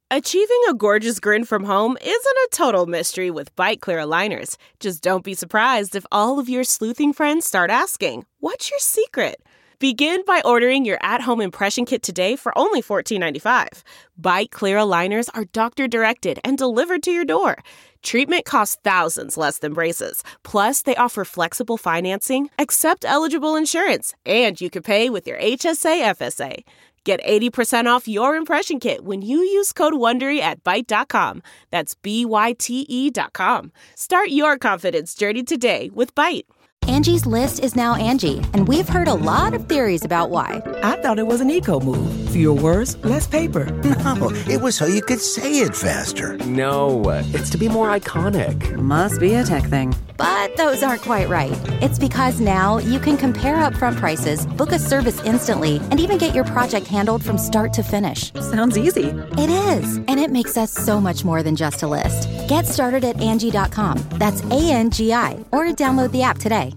Achieving a gorgeous grin from home isn't a total mystery with Byte Clear aligners. Just don't be surprised if all of your sleuthing friends start asking, "What's your secret?" Begin by ordering your at-home impression kit today for only $14.95. Byte Clear aligners are doctor-directed and delivered to your door. Treatment costs thousands less than braces. Plus, they offer flexible financing, accept eligible insurance, and you can pay with your HSA FSA. Get 80% off your impression kit when you use code WONDERY at Byte.com. That's BYTE.com. Start your confidence journey today with Byte. Angie's List is now Angie, and we've heard a lot of theories about why. I thought it was an eco move. Fewer words, less paper. No, it was so you could say it faster. No, it's to be more iconic. Must be a tech thing. But those aren't quite right. It's because now you can compare upfront prices, book a service instantly, and even get your project handled from start to finish. Sounds easy. It is, and it makes us so much more than just a list. Get started at Angie.com. That's ANGI, or download the app today.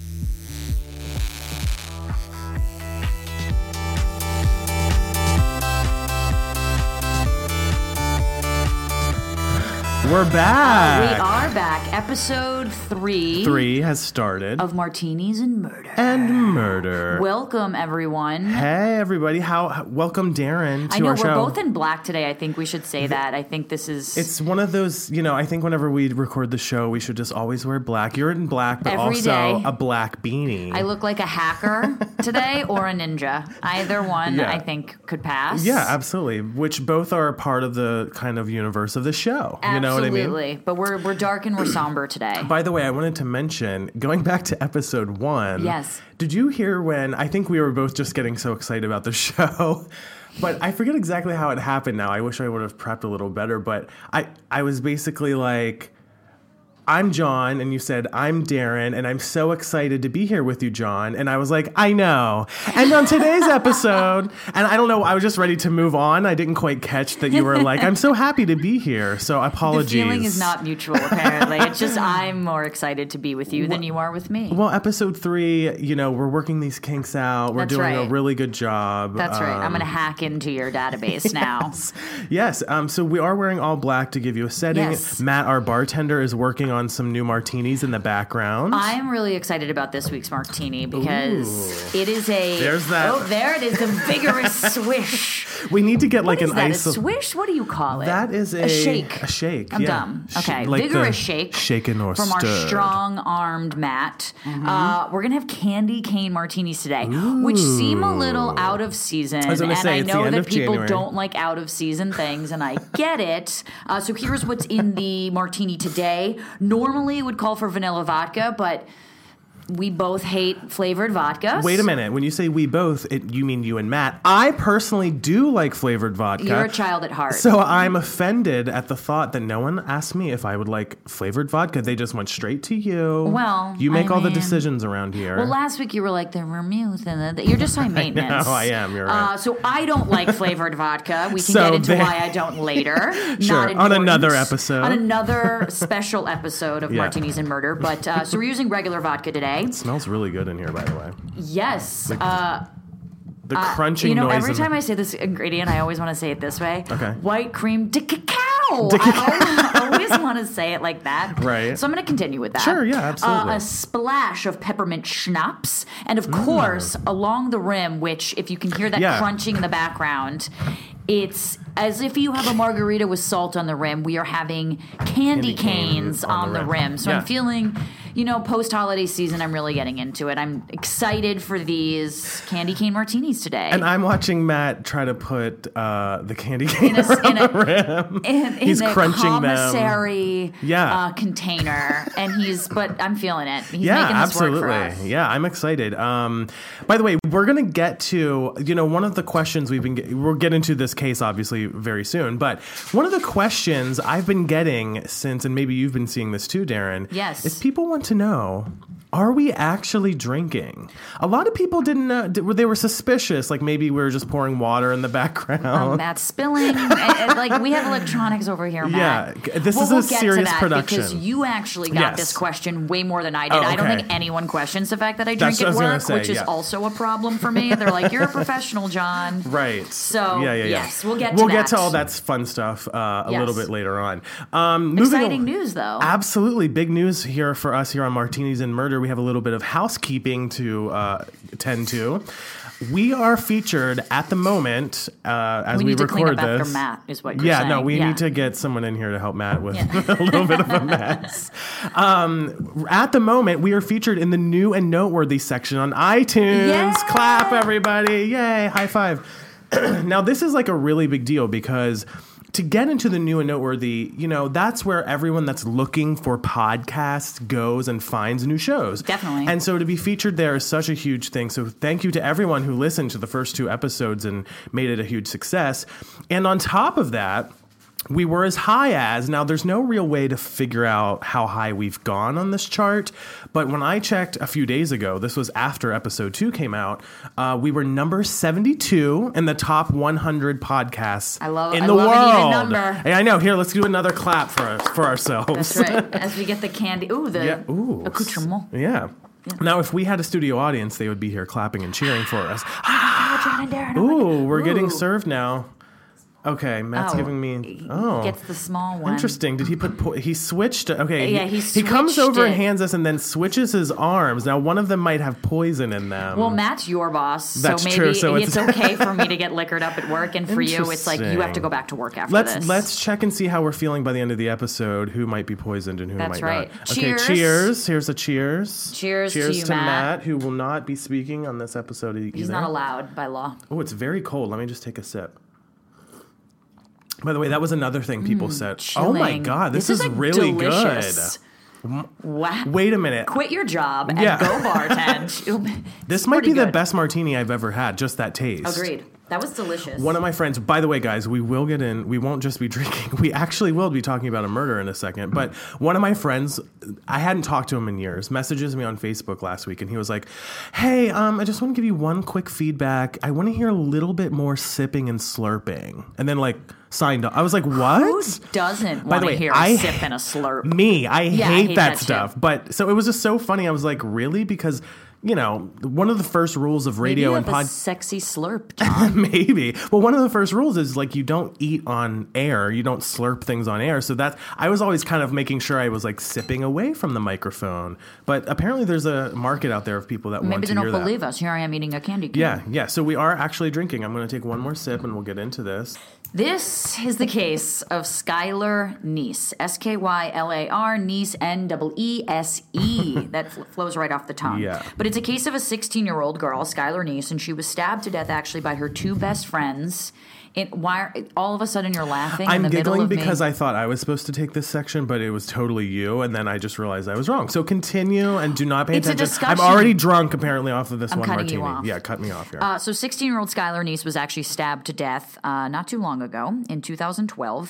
We're back. We are back. Episode 3. 3 has started. Of Martinis and Murder. And Murder. Welcome, everyone. Hey, everybody. Welcome, Darren, to our show. I know, we're both in black today. I think we should say that. I think this is... It's one of those, I think whenever we record the show, we should just always wear black. You're in black, but every also day. A black beanie. I look like a hacker today or a ninja. Either one, I think, could pass. Yeah, absolutely. Which both are a part of the kind of universe of the show. Absolutely. You know what I mean? But we're dark and we're somber today. By the way, I wanted to mention, going back to episode 1. Yes. Did you hear when, I think we were both just getting so excited about the show, but I forget exactly how it happened now. I wish I would have prepped a little better, but I was basically like, I'm John, and you said, I'm Darren, and I'm so excited to be here with you, John. And I was like, I know. And on today's episode, and I don't know, I was just ready to move on. I didn't quite catch that you were like, I'm so happy to be here. So apologies. The feeling is not mutual, apparently. It's just I'm more excited to be with you than you are with me. Well, episode 3, we're working these kinks out. We're doing a really good job. That's right. I'm going to hack into your database now. Yes. So we are wearing all black to give you a setting. Yes. Matt, our bartender, is working on some new martinis in the background. I'm really excited about this week's martini because it is a... There's that. Oh, there it is, the vigorous swish. We need to get like an ice... a swish? What do you call it? That is a shake. A shake, I'm dumb. Okay, like vigorous shake. Shaken or from stirred. Our strong-armed Matt. Mm-hmm. We're going to have candy cane martinis today, which seem a little out of season. I was going to say, it's the end know of that people January. don't like out-of-season things, and I get it. So here's what's in the martini today. Normally, it would call for vanilla vodka, but we both hate flavored vodka. Wait a minute. When you say we both, you mean you and Matt. I personally do like flavored vodka. You're a child at heart. So I'm offended at the thought that no one asked me if I would like flavored vodka. They just went straight to you. Well, you make all the decisions around here. Well, last week you were like the vermouth and you're just high maintenance. I am. You're right. So I don't like flavored vodka. We can get into why I don't later. Sure. On another episode. On another special episode of Martinis and Murder. But so we're using regular vodka today. It smells really good in here, by the way. Yes. The crunching noise. Every time I say this ingredient, I always want to say it this way. Okay. White cream de cacao. I always want to say it like that. Right. So I'm going to continue with that. Sure, yeah, absolutely. A splash of peppermint schnapps. And of course, along the rim, which if you can hear that crunching in the background, it's as if you have a margarita with salt on the rim. We are having candy canes on the rim. So I'm feeling... post-holiday season, I'm really getting into it. I'm excited for these candy cane martinis today. And I'm watching Matt try to put the candy cane around the rim. He's crunching commissary container. But I'm feeling it. He's making this work for us. Yeah, I'm excited. By the way, we're going to get to, one of the questions we'll get into this case, obviously, very soon. But one of the questions I've been getting since, and maybe you've been seeing this too, Darren, is people want to know, are we actually drinking? A lot of people didn't know. They were suspicious, like maybe we were just pouring water in the background. Matt's spilling. Like, we have electronics over here, Matt. Yeah, this is a serious production. Because you actually got this question way more than I did. Oh, okay. I don't think anyone questions the fact that I drink at work, which is also a problem for me. They're like, you're a professional, John. Right. So, yes, we'll get to We'll that. get to all that fun stuff a little bit later on. Exciting news, though. Absolutely. Big news here for us here on Martinis and Murder. We have a little bit of housekeeping to tend to. We are featured at the moment as we record this. We need to clean up after Matt, is what you're saying. We need to get someone in here to help Matt with a little bit of a mess. At the moment, we are featured in the new and noteworthy section on iTunes. Yay! Clap, everybody. Yay. High five. Now, this is like a really big deal because to get into the new and noteworthy, that's where everyone that's looking for podcasts goes and finds new shows. Definitely. And so to be featured there is such a huge thing. So thank you to everyone who listened to the first 2 episodes and made it a huge success. And on top of that, we were as high as, now there's no real way to figure out how high we've gone on this chart, but when I checked a few days ago, this was after episode 2 came out, we were number 72 in the top 100 podcasts in the world. An even number. Hey, I know. Here, let's do another clap for ourselves. That's right. As we get the candy. Accoutrement. Yeah. Now, if we had a studio audience, they would be here clapping and cheering for us. We're getting served now. Okay, Matt's giving me. Gets the small one. Interesting. Did he put? He switched. Okay. Yeah, he comes over and hands us, and then switches his arms. Now, one of them might have poison in them. Well, Matt's your boss, That's so maybe true. So it's okay for me to get liquored up at work, and for you, it's like you have to go back to work after this. Let's check and see how we're feeling by the end of the episode. Who might be poisoned and who might right. not? Cheers. Okay, cheers. Here's a cheers. Cheers to you, Matt, who will not be speaking on this episode either. He's not allowed by law. Oh, it's very cold. Let me just take a sip. By the way, that was another thing people said. Chilling. Oh my God, this is really delicious. good. Wow. Wait a minute. Quit your job and go bartend. This might be the best martini I've ever had, just that taste. Agreed. That was delicious. One of my friends, by the way, guys, we will get in. We won't just be drinking. We actually will be talking about a murder in a second. But one of my friends, I hadn't talked to him in years, messages me on Facebook last week. And he was like, hey, I just want to give you one quick feedback. I want to hear a little bit more sipping and slurping. And then signed up. I was like, what? Who doesn't want to hear a sip and a slurp? Me. I hate that stuff. Too. But so it was just so funny. I was like, really? Because one of the first rules of radio and podcast. Sexy slurp, John. Maybe. Well, one of the first rules is you don't eat on air. You don't slurp things on air. So I was always kind of making sure I was sipping away from the microphone. But apparently there's a market out there of people that want to hear that. Maybe they don't believe us. Here I am eating a candy cane. Yeah. So we are actually drinking. I'm going to take one more sip and we'll get into this. This is the case of Skylar Neese. Skylar Neese, Neese. That flows right off the tongue. Yeah. But it's a case of a 16-year-old girl, Skylar Neese, and she was stabbed to death actually by her 2 best friends. Why all of a sudden you're laughing? I'm in the middle giggling of because me? I thought I was supposed to take this section, but it was totally you, and then I just realized I was wrong. So continue and do not pay attention. I'm already drunk apparently off of this one martini. You off. Yeah, cut me off here. So 16-year-old Skylar Neese was actually stabbed to death not too long ago in 2012.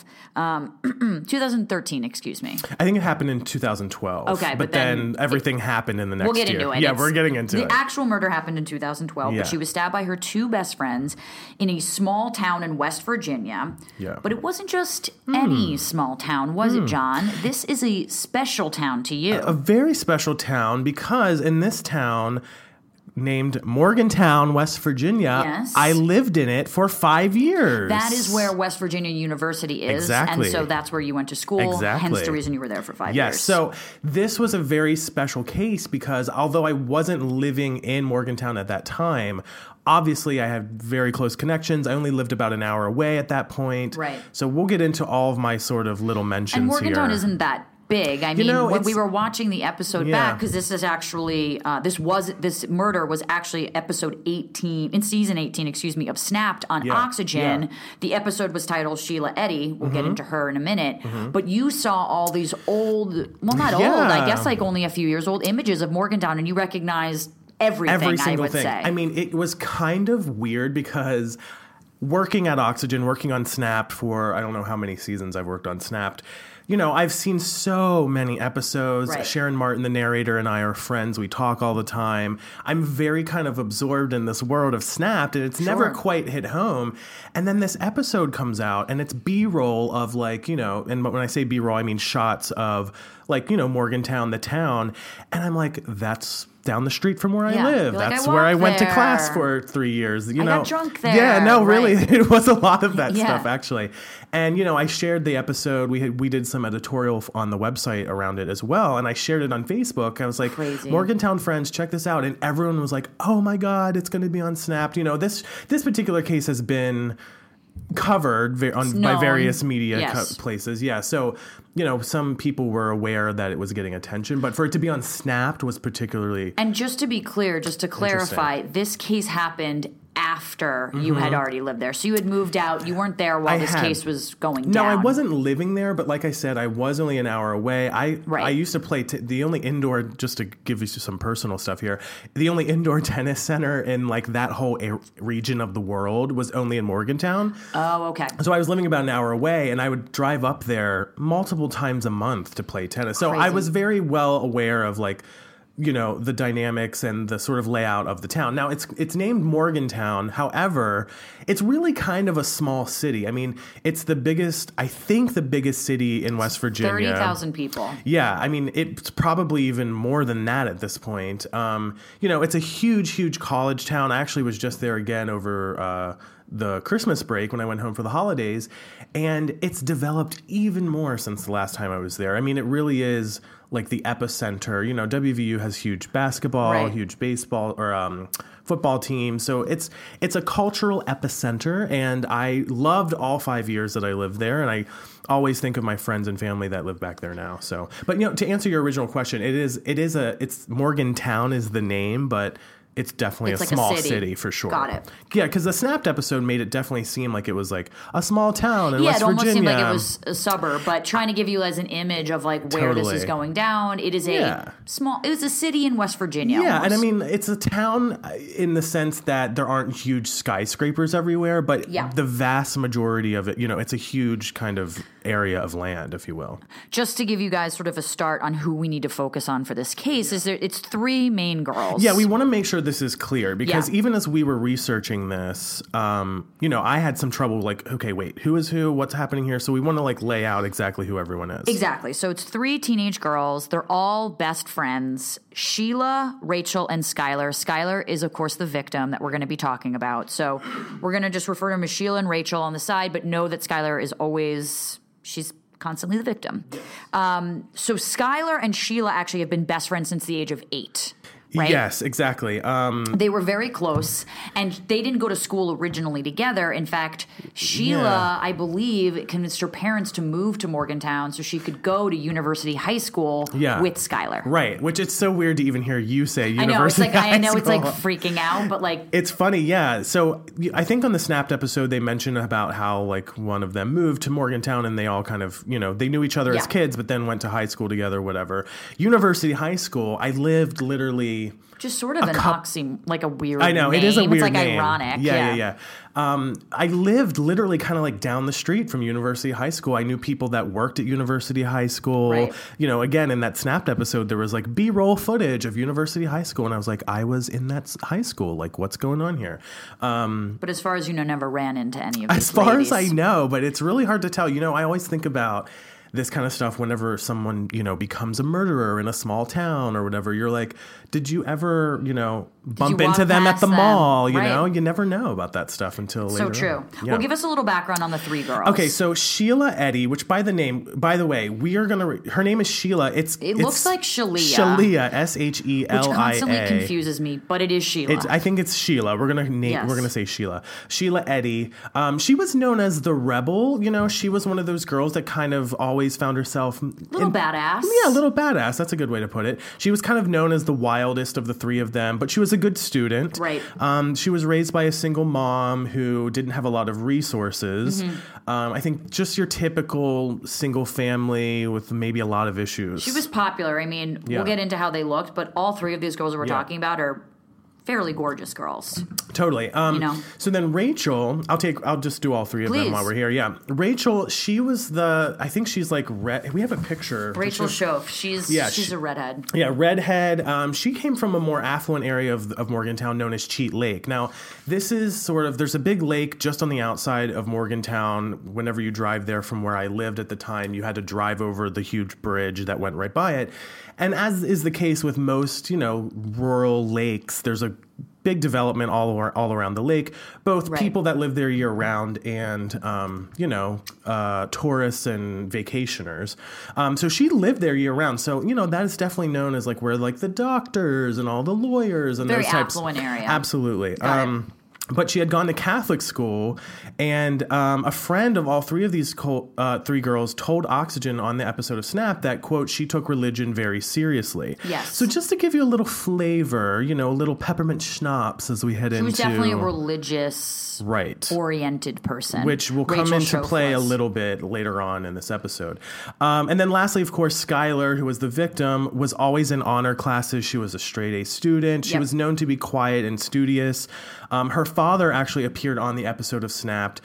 2013, excuse me. I think it happened in 2012. Okay, but then everything happened in the next year. We'll get into it. Yeah, we're getting into it. The actual murder happened in 2012, but she was stabbed by her 2 best friends in a small town in West Virginia. Yeah. But it wasn't just any small town, was it, John? This is a special town to you. A very special town because in this town named Morgantown, West Virginia, I lived in it for 5 years. That is where West Virginia University is. Exactly. And so that's where you went to school. Exactly. Hence the reason you were there for 5 years. Yes. So this was a very special case because although I wasn't living in Morgantown at that time, obviously, I had very close connections. I only lived about an hour away at that point. Right. So we'll get into all of my sort of little mentions here. And Morgantown here. Isn't that big. I mean, when we were watching the episode back, because this is actually, this murder was actually episode 18, in season 18, of Snapped on Oxygen. Yeah. The episode was titled Sheila Eddy. We'll get into her in a minute. But you saw all these old, well, not old, I guess only a few years old images of Morgantown, and you recognized every single thing. I mean, it was kind of weird because working at Oxygen, working on Snapped for I don't know how many seasons I've worked on Snapped, I've seen so many episodes. Right. Sharon Martin, the narrator, and I are friends. We talk all the time. I'm very kind of absorbed in this world of Snapped, and it's never quite hit home. And then this episode comes out, and it's B-roll of and when I say B-roll, I mean shots of Morgantown, the town. And I'm like, that's down the street from where I live. That's where I went to class for 3 years. I got drunk there. Yeah, no, really. It was a lot of that stuff, actually. And, I shared the episode. We did some editorial on the website around it as well. And I shared it on Facebook. I was like, crazy. Morgantown friends, check this out. And everyone was like, oh my God, it's going to be on Snapped. This particular case has been covered by various media places. Yeah. So, some people were aware that it was getting attention, but for it to be on Snapped was particularly... And just to be clear, just to clarify, this case happened after you had already lived there. So you had moved out. You weren't there while this case was going down. No, I wasn't living there, but like I said, I was only an hour away. I used to play the only indoor, just to give you some personal stuff here, the only indoor tennis center in that whole region of the world was only in Morgantown. Oh, okay. So I was living about an hour away, and I would drive up there multiple times a month to play tennis. So I was very well aware of the dynamics and the sort of layout of the town. Now, it's named Morgantown. However, it's really kind of a small city. I mean, it's the biggest city in West Virginia. 30,000 people. Yeah. I mean, it's probably even more than that at this point. It's a huge, huge college town. I actually was just there again over the Christmas break when I went home for the holidays, and it's developed even more since the last time I was there. I mean, it really is the epicenter. WVU has huge basketball, huge baseball or football team. So it's a cultural epicenter, and I loved all 5 years that I lived there, and I always think of my friends and family that live back there now. So, but to answer your original question, it's Morgantown is the name, but it's definitely a small city for sure. Got it. Yeah, because the Snapped episode made it definitely seem like it was a small town in West Virginia. Yeah, it almost seemed like it was a suburb, but trying to give you as an image of where this is going down. It is it was a city in West Virginia. Yeah, almost. and I mean, it's a town in the sense that there aren't huge skyscrapers everywhere, but the vast majority of it, it's a huge kind of area of land, if you will. Just to give you guys sort of a start on who we need to focus on for this case, it's three main girls. Yeah, we want to make sure this is clear, because even as we were researching this, I had some trouble okay, wait, who is who? What's happening here? So we want to lay out exactly who everyone is. Exactly. So it's three teenage girls. They're all best friends. Sheila, Rachel, and Skylar. Skylar is, of course, the victim that we're going to be talking about. So we're going to just refer to them as Sheila and Rachel on the side, but know that Skylar is she's constantly the victim. So Skylar and Sheila actually have been best friends since the age of 8. Right? Yes, exactly. They were very close, and they didn't go to school originally together. In fact, Sheila, I believe, convinced her parents to move to Morgantown so she could go to University High School with Skylar. Right, which it's so weird to even hear you say University High School. I know it's freaking out, but It's funny, yeah. So I think on the Snapped episode, they mentioned about how one of them moved to Morgantown, and they all kind of, they knew each other as kids, but then went to high school together, whatever. University High School, I lived literally... Just sort of an a weird I know, name. It is a weird it's name. Ironic. Yeah. I lived literally kind of down the street from University High School. I knew people that worked at University High School. Right. Again, in that Snapped episode, there was B-roll footage of University High School, and I was I was in that high school. What's going on here? But as far as you know, never ran into any of these As far ladies. as I know, but it's really hard to tell. I always think about this kind of stuff whenever someone, becomes a murderer in a small town or whatever. You're did you ever, bump into them at the mall? You know, you never know about that stuff until later. So true. On. Yeah. Well, give us a little background on the three girls. Okay, so Sheila Eddy, which by the way, we are going to, her name is Sheila. It looks like Shalia. Shalia, Shelia. Which constantly confuses me, but it is Sheila. I think it's Sheila. We're going to say Sheila. Sheila Eddy. She was known as the rebel. She was one of those girls that kind of always found herself... Little badass. Yeah, little badass. That's a good way to put it. She was kind of known as the wildest of the three of them, but she was a good student. Right. She was raised by a single mom who didn't have a lot of resources. Mm-hmm. I think just your typical single family with maybe a lot of issues. She was popular. I mean, we'll get into how they looked, but all three of these girls that we're talking about are fairly gorgeous girls. Totally. So then Rachel, I'll just do all three of them while we're here. Yeah. Rachel, she was I think she's like red. We have a picture. Rachel Schoaf. She's a redhead. Yeah, redhead. She came from a more affluent area of Morgantown known as Cheat Lake. Now, this is there's a big lake just on the outside of Morgantown. Whenever you drive there from where I lived at the time, you had to drive over the huge bridge that went right by it. And as is the case with most, rural lakes, there's a big development all around the lake, both people that live there year round and, tourists and vacationers. So she lived there year round. So, that is definitely known as like where like the doctors and all the lawyers and very those types. Very affluent area. Absolutely. But she had gone to Catholic school, and a friend of all three of these three girls told Oxygen on the episode of Snap that, quote, she took religion very seriously. Yes. So just to give you a little flavor, a little peppermint schnapps as we head into... She was definitely a religious, oriented person. Which will come into play a little bit later on in this episode. And then lastly, of course, Skylar, who was the victim, was always in honor classes. She was a straight-A student. She was known to be quiet and studious. Her father actually appeared on the episode of Snapped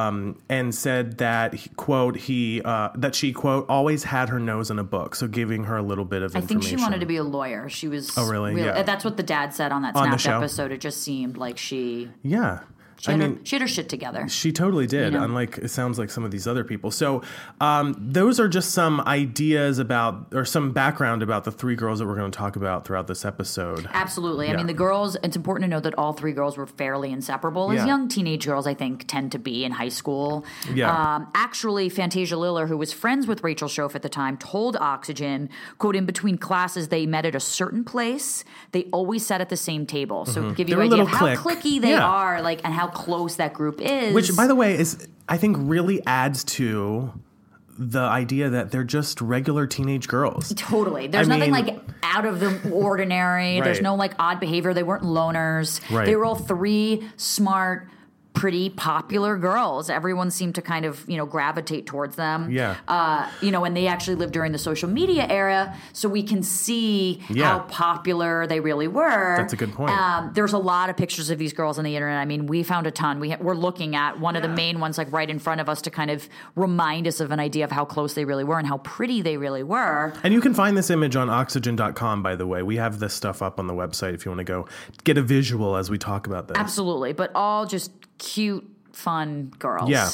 and said that, quote, that she, quote, always had her nose in a book, so giving her a little bit of information. I think she wanted to be a lawyer. She was... Oh, really? Yeah. That's what the dad said on that Snapped episode. It just seemed like she... Yeah. She had her shit together. She totally did, unlike it sounds like some of these other people. So those are just some ideas about, or some background about the three girls that we're going to talk about throughout this episode. Absolutely. Yeah. I mean, the girls, it's important to know that all three girls were fairly inseparable, as young teenage girls, I think, tend to be in high school. Yeah. Actually, Fantasia Liller, who was friends with Rachel Schoaf at the time, told Oxygen, quote, in between classes, they met at a certain place. They always sat at the same table. So give you an idea of how cliquey they are, and how close that group is. Which, by the way, I think really adds to the idea that they're just regular teenage girls. Totally. There's nothing out of the ordinary. There's no odd behavior. They weren't loners. Right. They were all three smart, pretty popular girls. Everyone seemed to kind of, gravitate towards them. Yeah. And they actually lived during the social media era, so we can see how popular they really were. That's a good point. There's a lot of pictures of these girls on the internet. I mean, we found a ton. We're looking at one of the main ones, right in front of us to kind of remind us of an idea of how close they really were and how pretty they really were. And you can find this image on Oxygen.com, by the way. We have this stuff up on the website if you want to go get a visual as we talk about this. Absolutely. But all just cute, fun girls. Yeah.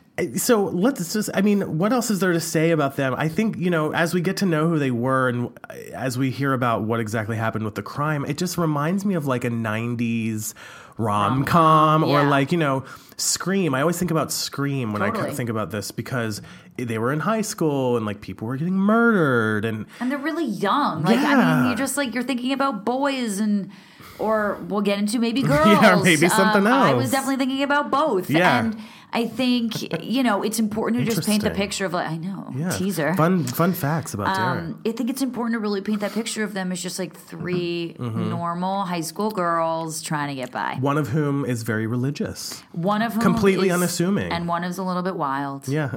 So let's just, what else is there to say about them? I think, as we get to know who they were and as we hear about what exactly happened with the crime, it just reminds me of a 90s rom-com or Scream. I always think about Scream when I think about this because they were in high school and people were getting murdered. And they're really young. You're just you're thinking about boys or we'll get into maybe girls. Yeah, maybe something else. I was definitely thinking about both. Yeah. And I think, it's important to just paint the picture of teaser. Fun facts about Darren. I think it's important to really paint that picture of them as just three normal high school girls trying to get by. One of whom is very religious. One of whom completely unassuming. And one is a little bit wild. Yeah.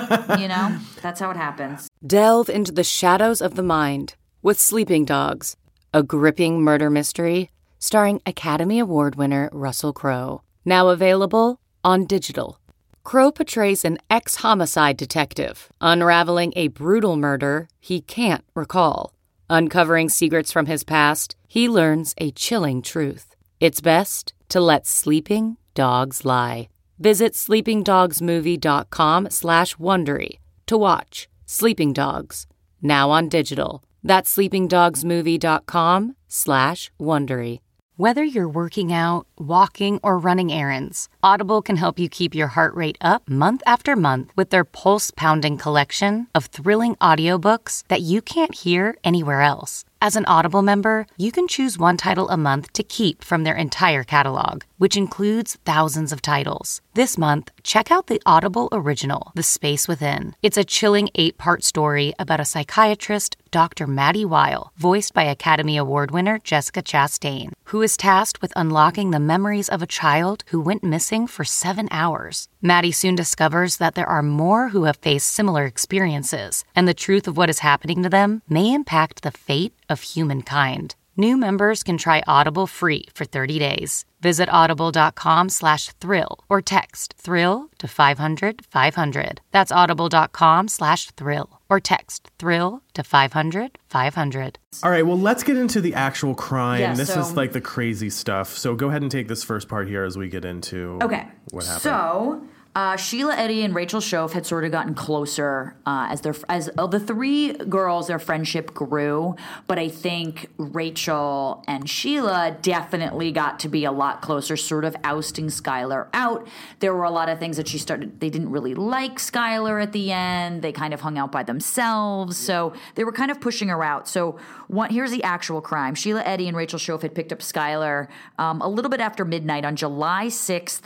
That's how it happens. Delve into the shadows of the mind with Sleeping Dogs, a gripping murder mystery starring Academy Award winner Russell Crowe. Now available on digital. Crowe portrays an ex-homicide detective, unraveling a brutal murder he can't recall. Uncovering secrets from his past, he learns a chilling truth. It's best to let sleeping dogs lie. Visit sleepingdogsmovie.com/Wondery to watch Sleeping Dogs, now on digital. That's sleepingdogsmovie.com/Wondery. Whether you're working out, walking, or running errands, Audible can help you keep your heart rate up month after month with their pulse-pounding collection of thrilling audiobooks that you can't hear anywhere else. As an Audible member, you can choose one title a month to keep from their entire catalog, which includes thousands of titles. This month, check out the Audible original, The Space Within. It's a chilling 8-part story about a psychiatrist, Dr. Maddie Weil, voiced by Academy Award winner Jessica Chastain, who is tasked with unlocking the memories of a child who went missing for 7 hours. Maddie soon discovers that there are more who have faced similar experiences, and the truth of what is happening to them may impact the fate of humankind. New members can try Audible free for 30 days. Visit audible.com/thrill or text thrill to 500 500. That's audible.com/thrill or text thrill to 500 500. All right, well, let's get into the actual crime. Yeah, this is like the crazy stuff. So go ahead and take this first part here as we get into what happened. So Sheila Eddy and Rachel Shoaf had sort of gotten closer as the three girls, their friendship grew. But I think Rachel and Sheila definitely got to be a lot closer, sort of ousting Skylar out. There were a lot of things that they didn't really like Skylar at the end. They kind of hung out by themselves. So they were kind of pushing her out. So here's the actual crime. Sheila Eddy and Rachel Shoaf had picked up Skylar a little bit after midnight on July 6th,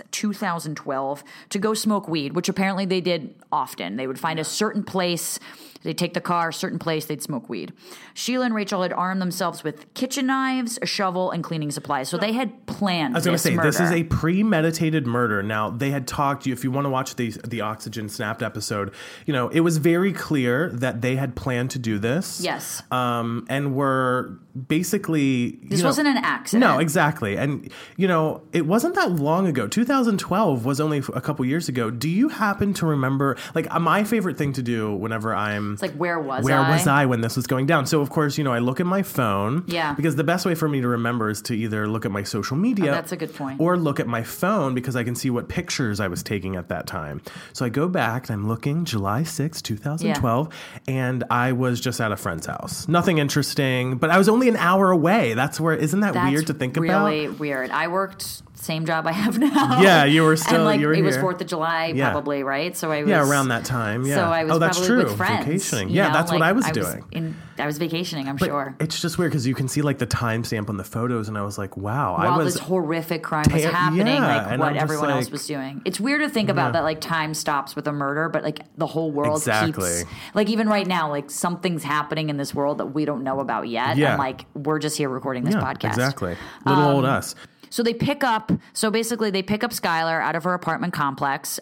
2012, to go smoke weed, which apparently they did often. They would find a certain place, they'd take the car, a certain place, they'd smoke weed. Sheila and Rachel had armed themselves with kitchen knives, a shovel, and cleaning supplies. So they had planned this. I was going to say, this is a premeditated murder. Now, they had talked, if you want to watch the Oxygen Snapped episode, it was very clear that they had planned to do this. Yes. And were basically... This wasn't an accident. No, exactly. And, it wasn't that long ago. 2012 was only a couple years ago. Do you happen to remember, my favorite thing to do whenever I'm... It's like, where was I when this was going down? So, of course, I look at my phone. Yeah. Because the best way for me to remember is to either look at my social media. That's a good point. Or look at my phone because I can see what pictures I was taking at that time. So I go back and I'm looking July 6, 2012, and I was just at a friend's house. Nothing interesting, but I was only an hour away. That's weird to think about? Really weird. I worked... same job I have now. Yeah, you were still, and you were it here. was 4th of July probably, right? So I was... Yeah, around that time, yeah. So I was that's probably true. with friends. Vacationing. Yeah, that's what I was doing. I was vacationing, I'm sure. It's just weird because you can see the timestamp on the photos and I was like, wow. While this horrific crime was happening, what everyone else was doing. It's weird to think about that time stops with a murder, but the whole world keeps... even right now, something's happening in this world that we don't know about yet. Yeah. And we're just here recording this podcast. Exactly. Little old us. So basically they pick up Skylar out of her apartment complex.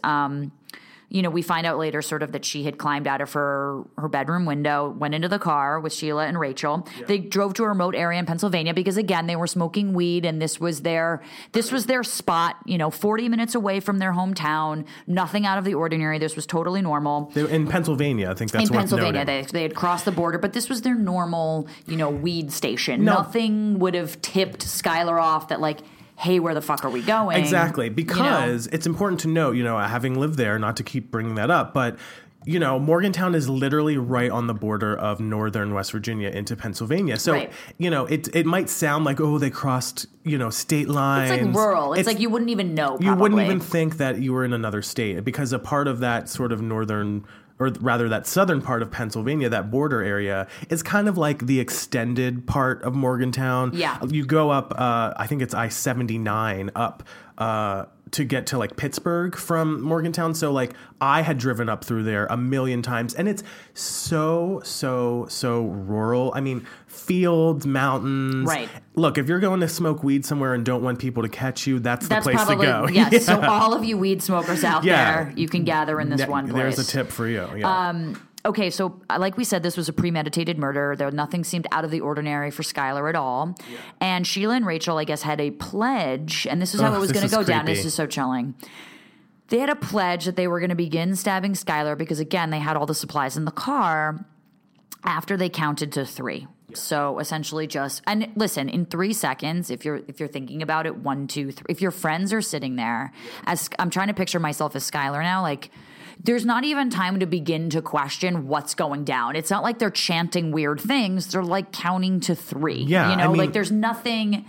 We find out later sort of that she had climbed out of her bedroom window, went into the car with Sheila and Rachel. Yeah. They drove to a remote area in Pennsylvania because, again, they were smoking weed and this was their spot, 40 minutes away from their hometown, nothing out of the ordinary. This was totally normal. In Pennsylvania, I think that's in Pennsylvania. They had crossed the border, but this was their normal, weed station. No. Nothing would have tipped Skylar off that hey, where the fuck are we going? Exactly, because it's important to note, having lived there, not to keep bringing that up, but, Morgantown is literally right on the border of northern West Virginia into Pennsylvania. So, right. It might sound like, they crossed, state lines. It's rural. It's you wouldn't even know, probably. You wouldn't even think that you were in another state because a part of that sort of northern... or rather that southern part of Pennsylvania, that border area, is kind of like the extended part of Morgantown. Yeah. You go up, I think it's I-79 up to get to Pittsburgh from Morgantown. So I had driven up through there a million times and it's so rural. I mean, fields, mountains. Right. Look, if you're going to smoke weed somewhere and don't want people to catch you, that's the place probably, to go. Yes. Yeah. So all of you weed smokers out there, you can gather in this one place. There's a tip for you. Yeah. Okay, so like we said, this was a premeditated murder. Nothing seemed out of the ordinary for Skylar at all. Yeah. And Sheila and Rachel, I guess, had a pledge, and this is how it was going to go down. This is so chilling. They had a pledge that they were going to begin stabbing Skylar because, again, they had all the supplies in the car after they counted to 3. Yeah. So essentially and listen, in 3 seconds, if you're thinking about it, 1, 2, 3, if your friends are sitting there, as I'm trying to picture myself as Skylar now, there's not even time to begin to question what's going down. It's not like they're chanting weird things. They're counting to 3. Yeah. There's nothing.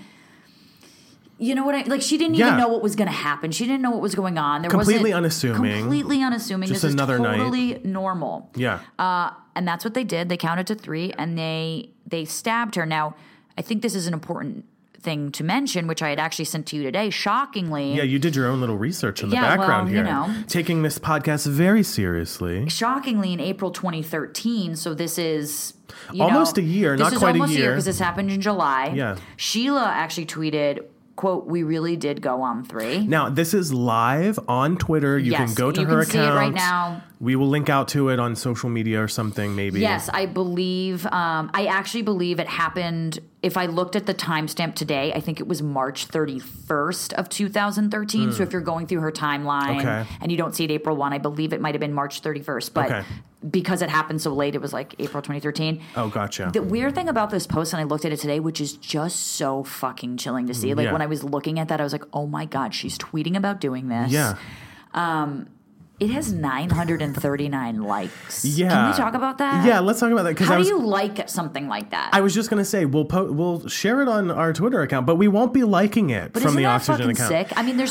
You know what she didn't even know what was going to happen. She didn't know what was going on. Completely unassuming. Just this another is totally night. Normal. Yeah. And that's what they did. They counted to 3 and they stabbed her. Now, I think this is an important thing to mention, which I had actually sent to you today, shockingly. Yeah, you did your own little research in the background here. Taking this podcast very seriously. Shockingly, in April 2013, so this is... almost a year, not quite a year. This is almost a year because this happened in July. Yeah. Sheila actually tweeted, quote, "We really did go on 3." Now, this is live on Twitter. You can go to her account. You can see it right now. We will link out to it on social media or something, maybe. Yes, I believe. I actually believe it happened. If I looked at the timestamp today, I think it was March 31st of 2013. So if you're going through her timeline and you don't see it April 1, I believe it might have been March 31st. But because it happened so late, it was like April 2013. Oh, gotcha. The weird thing about this post, and I looked at it today, which is just so fucking chilling to see. Like when I was looking at that, I was like, oh my God, she's tweeting about doing this. Yeah. It has 939 likes. Yeah. Can we talk about that? Yeah, let's talk about that. How do you like something like that? I was just going to say, we'll share it on our Twitter account, but we won't be liking it from the Oxygen account. Sick? I mean,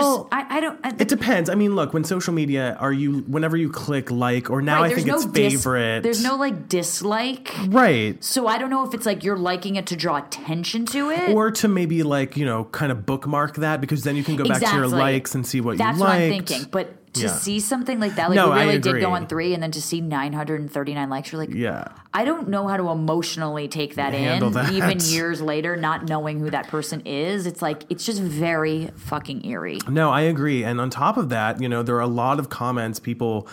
it depends. I mean, look, when social media, whenever you click like, or now I think it's favorite. There's no like dislike. Right. So I don't know if it's like you're liking it to draw attention to it. Or to maybe like, kind of bookmark that, because then you can go back to your likes and see what you liked. That's what I'm thinking. But to see something like that, like we really did go on 3, and then to see 939 likes, you're like, I don't know how to emotionally take that even years later, not knowing who that person is. It's like, it's just very fucking eerie. No, I agree. And on top of that, there are a lot of comments, people,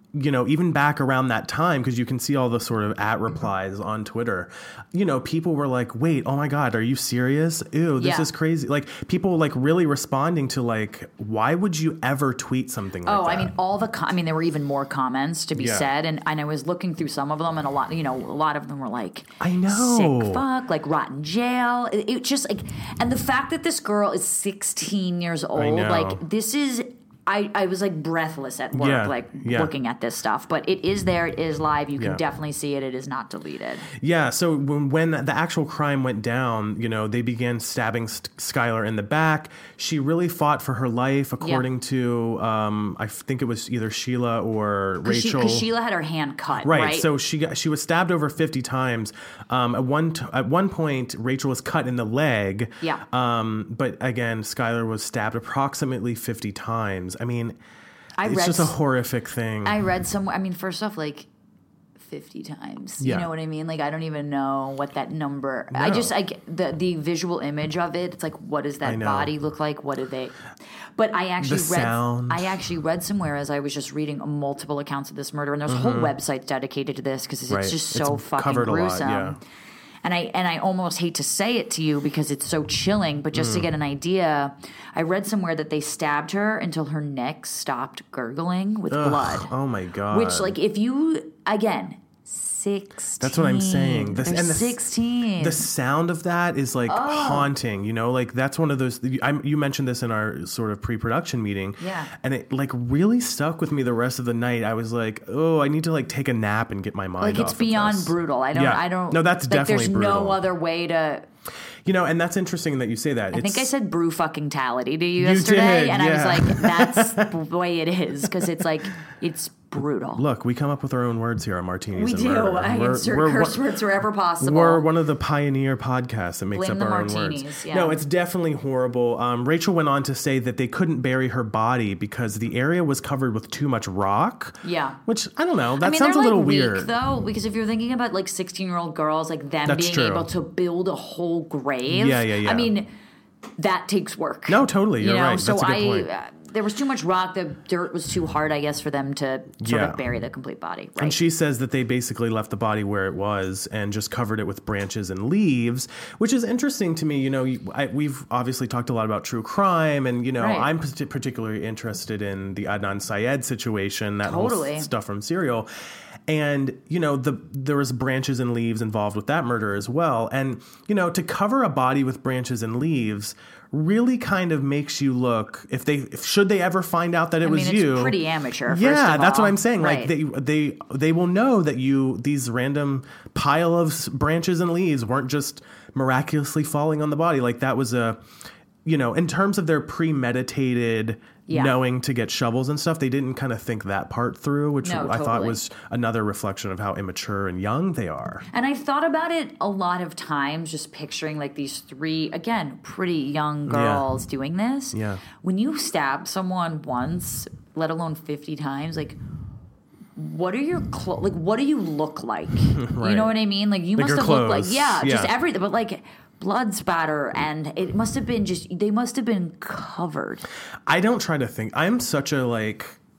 even back around that time, because you can see all the sort of @replies on Twitter, people were like, wait, oh my God, are you serious? Ew, this is crazy. Like, people like really responding to like, why would you ever tweet something like that? Oh, I mean, there were even more comments to be said. And I was looking through some of them, and a lot of them were like, I know. Sick fuck, like rotten jail. It just like, and the fact that this girl is 16 years old, like this is, I was like breathless at work, looking at this stuff. But it is there. It is live. You can definitely see it. It is not deleted. Yeah. So when the actual crime went down, they began stabbing Skylar in the back. She really fought for her life, according to I think it was either Sheila or Rachel. Because Sheila had her hand cut. Right. So she was stabbed over 50 times. At one point, Rachel was cut in the leg. Yeah. But again, Skylar was stabbed approximately 50 times. I mean, it's just a horrific thing. I read somewhere, first off, like 50 times. You know what I mean? Like, I don't even know what that number, no. The visual image of it, it's like, what does that body look like? What do they, but I actually read somewhere as I was just reading multiple accounts of this murder, and there's whole websites dedicated to this because it's just so fucking gruesome. A lot, And I almost hate to say it to you because it's so chilling, but just to get an idea, I read somewhere that they stabbed her until her neck stopped gurgling with blood. Oh my God. Which, like, if you, again, 16. That's what I'm saying. 16. The sound of that is like haunting, like that's one of those, you mentioned this in our sort of pre-production meeting. Yeah. And it like really stuck with me the rest of the night. I was like, oh, I need to like take a nap and get my mind off it's beyond this. Brutal. I don't. No, that's definitely there's brutal. no other way to. And that's interesting that you say that. I think I said brew fucking tality to you yesterday. Did, and I was like, that's the way it is. Because it's like, it's brutal. Look, we come up with our own words here on Martinis. We do. I insert curse words wherever possible. We're one of the pioneer podcasts that makes Blame up our Martinis, own words. Yeah. No, it's definitely horrible. Rachel went on to say that they couldn't bury her body because the area was covered with too much rock. Yeah. Which, I don't know. That sounds a little weird. Weak, though, because if you're thinking about like 16-year-old girls, like them being able to build a whole grave. Yeah. I mean, that takes work. No, totally. You're right. So that's a good point. There was too much rock. The dirt was too hard, I guess, for them to sort of bury the complete body. Right? And she says that they basically left the body where it was and just covered it with branches and leaves, which is interesting to me. We've obviously talked a lot about true crime, and I'm particularly interested in the Adnan Syed situation, that whole stuff from Serial. And, there was branches and leaves involved with that murder as well. And, to cover a body with branches and leaves really kind of makes you look, should they ever find out that it was you. It's pretty amateur. Yeah, that's what I'm saying. Right. Like they will know that these random pile of branches and leaves weren't just miraculously falling on the body. Like that was in terms of their premeditated knowing to get shovels and stuff, they didn't kind of think that part through, which I thought was another reflection of how immature and young they are. And I've thought about it a lot of times, just picturing like these 3, again, pretty young girls doing this. Yeah. When you stab someone once, let alone 50 times, like, what are your what do you look like? Right. You know what I mean? Like you must have looked like just everything, but like blood spatter, and it must have been they must have been covered. I don't try to think. I'm such a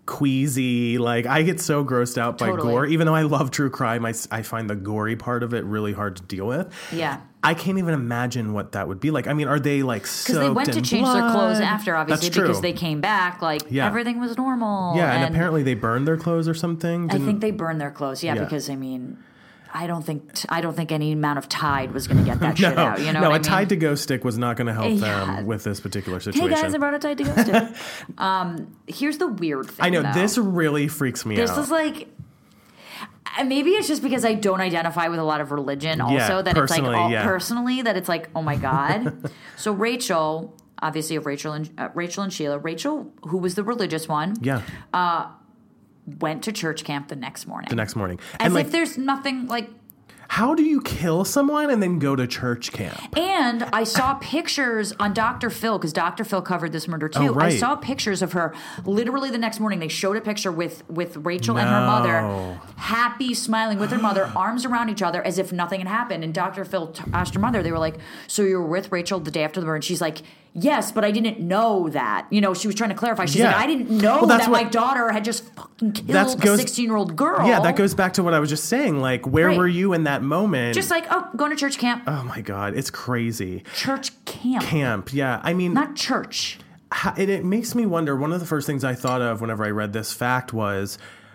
queasy. Like, I get so grossed out by gore. Even though I love true crime, I find the gory part of it really hard to deal with. Yeah. I can't even imagine what that would be like. I mean, are they like soaked in blood? Because they went to change their clothes after, obviously, That's true. because they came back like everything was normal. Yeah, and apparently they burned their clothes or something. I think they burned their clothes. Yeah, because I mean, I don't think any amount of Tide was going to get that shit out. You know, a Tide to Go stick was not going to help them with this particular situation. Hey guys, I brought a Tide to Go stick. Here's the weird thing. I know though. This really freaks me out. This is like. Maybe it's just because I don't identify with a lot of religion also that it's like personally that it's like, oh my God. So Rachel, obviously of Rachel and Sheila, Rachel, who was the religious one, went to church camp the next morning. As if there's nothing like. How do you kill someone and then go to church camp? And I saw pictures on Dr. Phil, because Dr. Phil covered this murder too. Oh, right. I saw pictures of her literally the next morning. They showed a picture with Rachel and her mother, happy, smiling with her mother, arms around each other as if nothing had happened. And Dr. Phil asked her mother, they were like, so you were with Rachel the day after the murder? And she's like, yes, but I didn't know that. You know, she was trying to clarify. She's like, I didn't know that my daughter had just fucking killed a 16-year-old girl. Yeah, that goes back to what I was just saying. Like, where were you in that moment? Just like, oh, going to church camp. Oh, my God. It's crazy. Church camp. Camp, yeah. I mean... Not church. It makes me wonder, one of the first things I thought of whenever I read this fact was,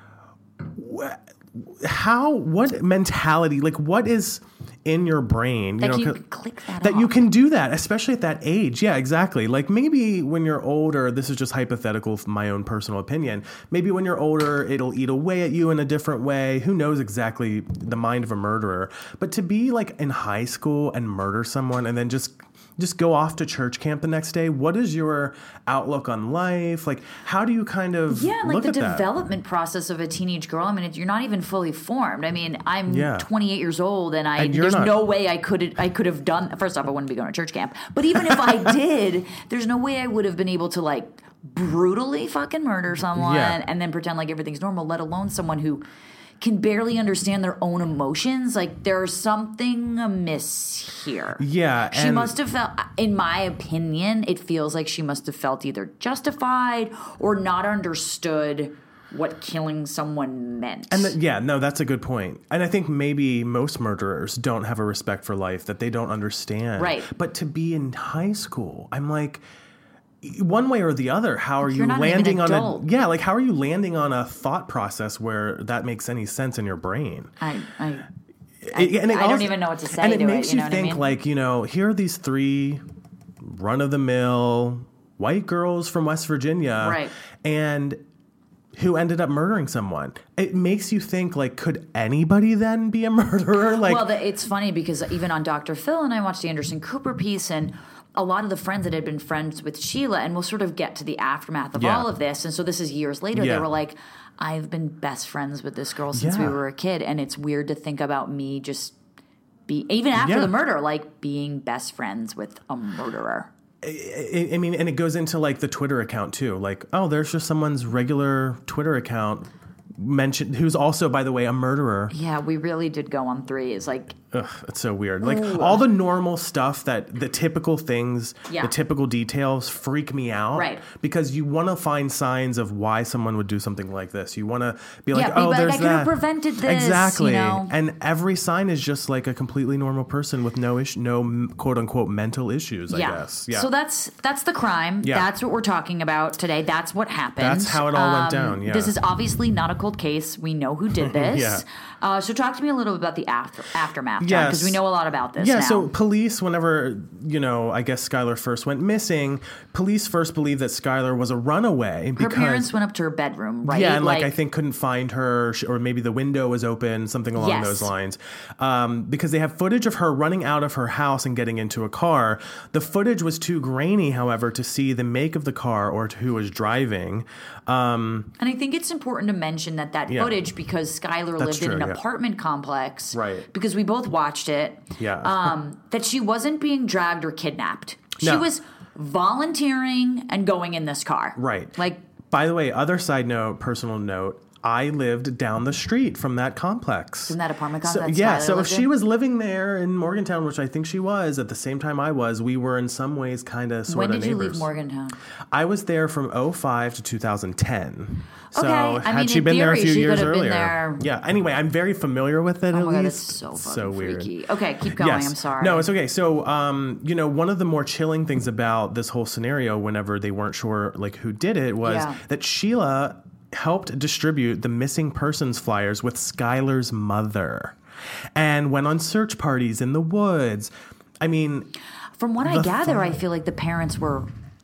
what mentality, like what is in your brain, you can click that you can do that, especially at that age. Yeah, exactly. Like maybe when you're older, this is just hypothetical, my own personal opinion. Maybe when you're older, it'll eat away at you in a different way. Who knows exactly the mind of a murderer? But to be like in high school and murder someone and then just go off to church camp the next day. What is your outlook on life? Like, how do you kind of look at that? Development process of a teenage girl. I mean, you're not even fully formed. I mean, I'm 28 years old, and there's no way I could have done. First off, I wouldn't be going to church camp. But even if I did, there's no way I would have been able to like brutally fucking murder someone and then pretend like everything's normal. Let alone someone who can barely understand their own emotions. Like, there's something amiss here. Yeah. She must have felt, in my opinion, it feels like she must have felt either justified or not understood what killing someone meant. And that's a good point. And I think maybe most murderers don't have a respect for life that they don't understand. Right. But to be in high school, I'm like, one way or the other, how are you landing on how are you landing on a thought process where that makes any sense in your brain? I don't even know what to say. And it makes you think, like, you know, here are these 3 run-of-the-mill white girls from West Virginia, right, and who ended up murdering someone. It makes you think, like, could anybody then be a murderer? Like, well, it's funny because even on Dr. Phil, and I watched the Anderson Cooper piece, and a lot of the friends that had been friends with Sheila, and we'll sort of get to the aftermath of all of this. And so this is years later. They were like, I've been best friends with this girl since we were a kid. And it's weird to think about me just even after the murder, like being best friends with a murderer. I mean, and it goes into like the Twitter account too. Like, oh, there's just someone's regular Twitter account mentioned, who's also, by the way, a murderer. Yeah, we really did go on 3. It's like, ugh, it's so weird. Like all the normal stuff, that the typical things, the typical details freak me out. Right. Because you want to find signs of why someone would do something like this. You want to be like, oh, there's I could have prevented this. Exactly. You know? And every sign is just like a completely normal person with no quote unquote mental issues, I guess. Yeah. So that's the crime. Yeah. That's what we're talking about today. That's what happened. That's how it all went down. Yeah. This is obviously not a cold case. We know who did this. So talk to me a little bit about the aftermath, John, because we know a lot about this now. So police, whenever, I guess Skylar first went missing, police first believed that Skylar was a runaway. Her parents went up to her bedroom, right? Yeah, and I think couldn't find her, or maybe the window was open, something along those lines. Because they have footage of her running out of her house and getting into a car. The footage was too grainy, however, to see the make of the car or who was driving. And I think it's important to mention that footage, because Skylar lived in an apartment complex, right? Because we both watched it. Yeah. That she wasn't being dragged or kidnapped. She was volunteering and going in this car. Right. Like, by the way, other side note, personal note, I lived down the street from that complex. From that apartment So complex? if she was living there in Morgantown, which I think she was, at the same time I was, we were in some ways kind of sort of neighbors. When did you leave Morgantown? I was there from 2005 to 2010. So okay. had she been there a few years earlier. There. Yeah. Anyway, I'm very familiar with it. Oh my God, least. that's so fucking so weird. freaky. Okay, keep going. Yes. I'm sorry. No, it's okay. So, one of the more chilling things about this whole scenario, whenever they weren't sure like who did it, was that Sheila helped distribute the missing persons flyers with Skylar's mother, and went on search parties in the woods. I mean, from what I gather, I feel like the parents were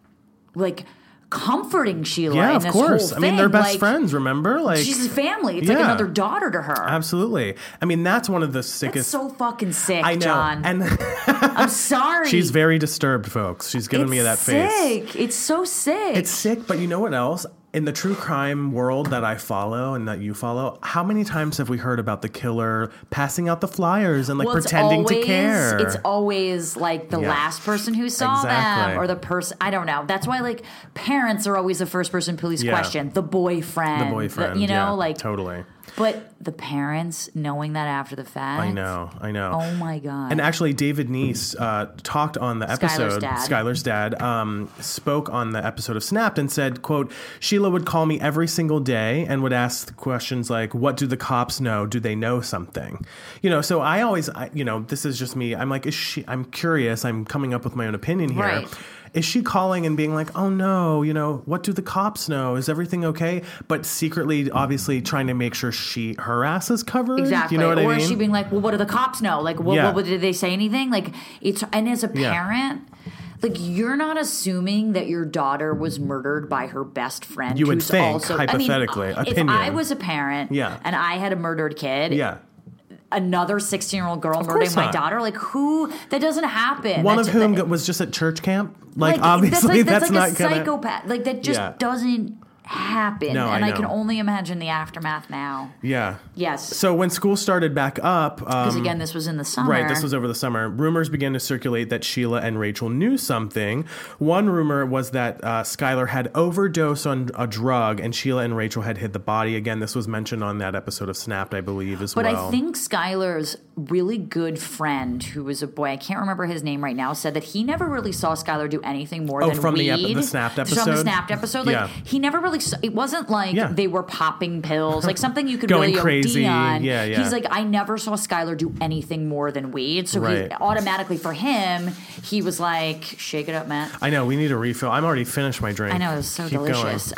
like comforting Sheila. Yeah, in of this course. Whole I mean, thing. they're best friends. Remember, like she's his family. It's like another daughter to her. Absolutely. I mean, that's one of the sickest. That's so fucking sick, I know. John. And I'm sorry. She's very disturbed, folks. She's giving me that face. It's so sick. It's sick, but you know what else? In the true crime world that I follow and that you follow, how many times have we heard about the killer passing out the flyers and pretending to care? It's always like the last person who saw them or the person. I don't know. That's why parents are always the first person police question. The boyfriend. The boyfriend. Totally. But the parents knowing that after the fact. I know. Oh my God. And actually, David Neese talked on the episode. Skylar's dad spoke on the episode of Snapped and said, quote, Sheila would call me every single day and would ask questions like, what do the cops know? Do they know something? So I always, this is just me. I'm like, I'm curious. I'm coming up with my own opinion here. Right. Is she calling and being like, oh no, what do the cops know? Is everything okay? But secretly, obviously, trying to make sure her ass is covered. Exactly. You know what I mean? Or is she being like, well, what do the cops know? Like, what did they say anything? And as a parent, you're not assuming that your daughter was murdered by her best friend. You would think, hypothetically. If I was a parent and I had a murdered kid. Yeah. Another 16-year-old girl murdering my daughter, that doesn't happen. One of whom was just at church camp. Obviously, that's not a psychopath. That just doesn't happen. No, and I I can only imagine the aftermath now. Yeah. Yes. So when school started back up, because again, this was in the summer. Right. This was over the summer. Rumors began to circulate that Sheila and Rachel knew something. One rumor was that Skylar had overdosed on a drug, and Sheila and Rachel had hid the body. Again, this was mentioned on that episode of Snapped, I believe, as well. But I think Skylar's really good friend, who was a boy, I can't remember his name right now, said that he never really saw Skylar do anything more than from weed. the Snapped episode? From the Snapped episode. He never really. It wasn't like they were popping pills, something you could going really crazy. OD on. Yeah. He's like, I never saw Skylar do anything more than weed. So he automatically, for him, he was like, shake it up, Matt. I know, we need a refill. I'm already finished my drink. I know, it was so delicious.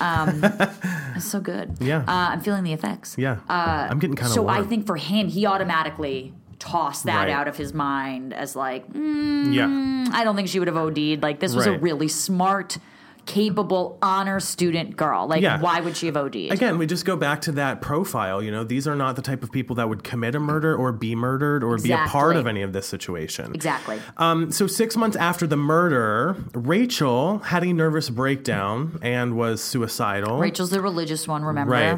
It's so good. Yeah. I'm feeling the effects. Yeah. I'm getting kind of So warm. I think for him, he automatically tossed that out of his mind as I don't think she would have OD'd. This was a really smart, capable honor student girl. Why would she have OD'd? Again, we just go back to that profile. These are not the type of people that would commit a murder or be murdered or be a part of any of this situation. Exactly. So 6 months after the murder, Rachel had a nervous breakdown and was suicidal. Rachel's the religious one, remember? Right.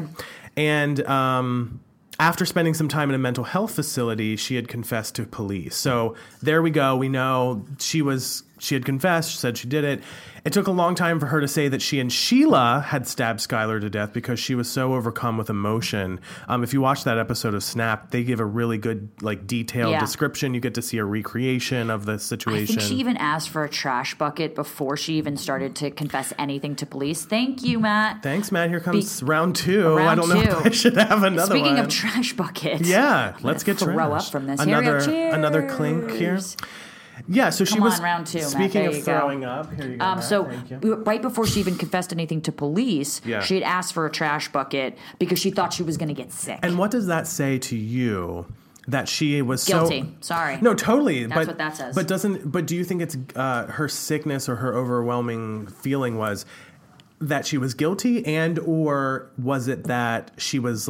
And after spending some time in a mental health facility, she had confessed to police. So there we go. We know she had confessed. She said she did it. It took a long time for her to say that she and Sheila had stabbed Skylar to death because she was so overcome with emotion. If you watch that episode of Snap, they give a really good, detailed description. You get to see a recreation of the situation. I think she even asked for a trash bucket before she even started to confess anything to police. Thank you, Matt. Thanks, Matt. Here comes round two. I don't know if I should have another Speaking one. of trash buckets. Yeah, let's get throw trashed. up from this. Another clink here. Yeah, so she was round two. Speaking Matt, of throwing up, here you go. Matt. So Thank you. right before she even confessed anything to police, she had asked for a trash bucket because she thought she was going to get sick. And what does that say to you? That she was guilty. Sorry. No, totally. That's what that says. But do you think it's her sickness or her overwhelming feeling was that she was guilty, and or was it that she was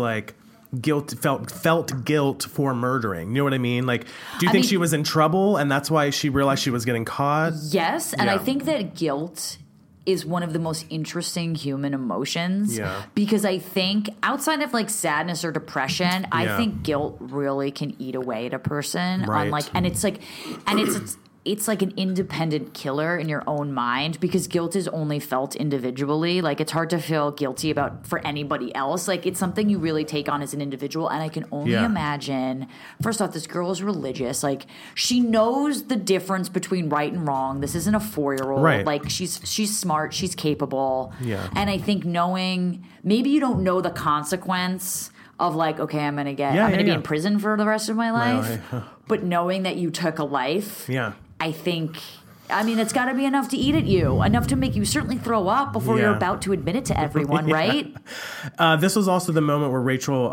felt guilt for murdering? You know what I mean? Do you think she was in trouble and that's why she realized she was getting caught? Yes, and I think that guilt is one of the most interesting human emotions. Yeah. Because I think outside of sadness or depression, I think guilt really can eat away at a person. Right. And it's it's like an independent killer in your own mind because guilt is only felt individually. Like it's hard to feel guilty for anybody else. Like it's something you really take on as an individual. And I can only imagine, first off, this girl is religious. Like she knows the difference between right and wrong. This isn't a 4-year-old. Right. Like she's smart. She's capable. Yeah. And I think knowing, maybe you don't know the consequence of like, okay, I'm going to be in prison for the rest of my life. But knowing that you took a life. Yeah. I think, it's got to be enough to eat at you, enough to make you certainly throw up before you're about to admit it to everyone, right? This was also the moment where Rachel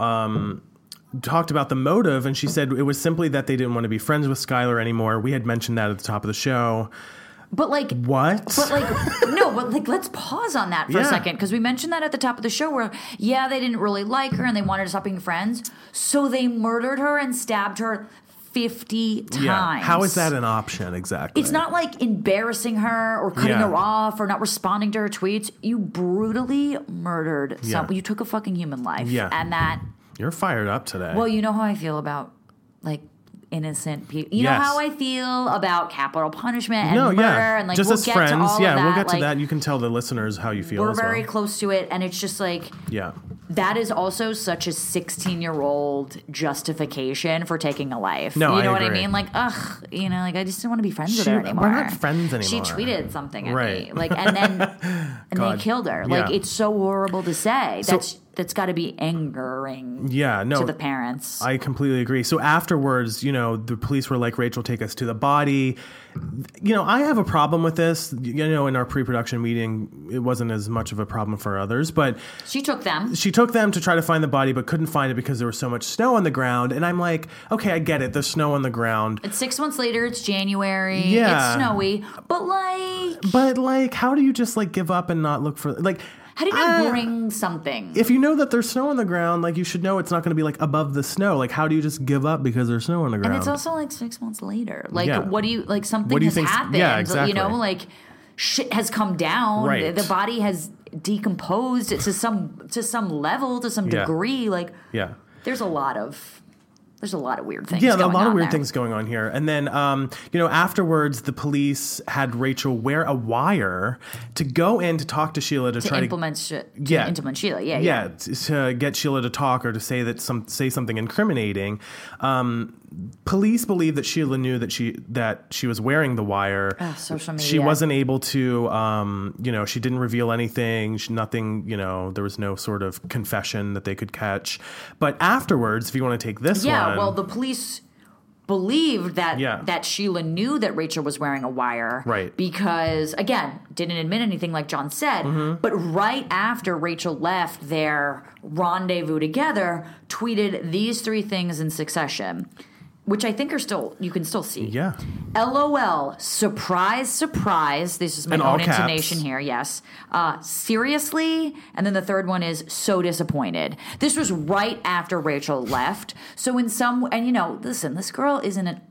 talked about the motive, and she said it was simply that they didn't want to be friends with Skylar anymore. We had mentioned that at the top of the show. But like, what? But like, no, but like, let's pause on that for a second, because we mentioned that at the top of the show where, they didn't really like her and they wanted to stop being friends. So they murdered her and stabbed her 50 times. Yeah. How is that an option exactly? It's not like embarrassing her or cutting her off or not responding to her tweets. You brutally murdered someone. You took a fucking human life. Yeah. And that... You're fired up today. Well, you know how I feel about, like, innocent people. You know how I feel about capital punishment and murder. And, like, just we'll as get friends. to all of that. We'll get to that. You can tell the listeners how you feel We're as well. very close to it. And it's just like... Yeah. That is also such a 16-year-old justification for taking a life. No, you know I what I agree. mean? Like, like I just don't want to be friends with her anymore. We're not friends anymore. She tweeted something at me, like, and then they killed her. Like, it's so horrible to say. That's got to be angering. To the parents. I completely agree. So afterwards, the police were like, "Rachel, take us to the body." I have a problem with this. In our pre-production meeting, it wasn't as much of a problem for others, but she took them. She took them to try to find the body, but couldn't find it because there was so much snow on the ground. And I'm like, okay, I get it. There's snow on the ground. It's 6 months later. It's January. Yeah. It's snowy. But how do you just like give up and not look for how do you not bring something? If you know that there's snow on the ground, like you should know it's not going to be like above the snow. Like, how do you just give up because there's snow on the ground? And it's also like 6 months later. Like, what do you like? Something has happened. Yeah, exactly. Like shit has come down. Right. The body has decomposed to some level, to some degree. Like, there's a lot of weird things. Yeah, a lot of weird things going on here. And then, afterwards, the police had Rachel wear a wire to go in to talk to Sheila to implement Sheila. Yeah. To get Sheila to talk or to say something incriminating. Police believe that Sheila knew that she was wearing the wire. Social media. She wasn't able to. She didn't reveal anything. Nothing. There was no sort of confession that they could catch. But afterwards, if you want to take this one. Well, the police believed that Sheila knew that Rachel was wearing a wire. Right. Because, again, didn't admit anything like John said. Mm-hmm. But right after Rachel left their rendezvous together, tweeted these 3 things in succession, which I think you can still see. Yeah. LOL, surprise, surprise. This is my own intonation here, yes. Seriously? And then the third one is so disappointed. This was right after Rachel left. So listen, this girl isn't an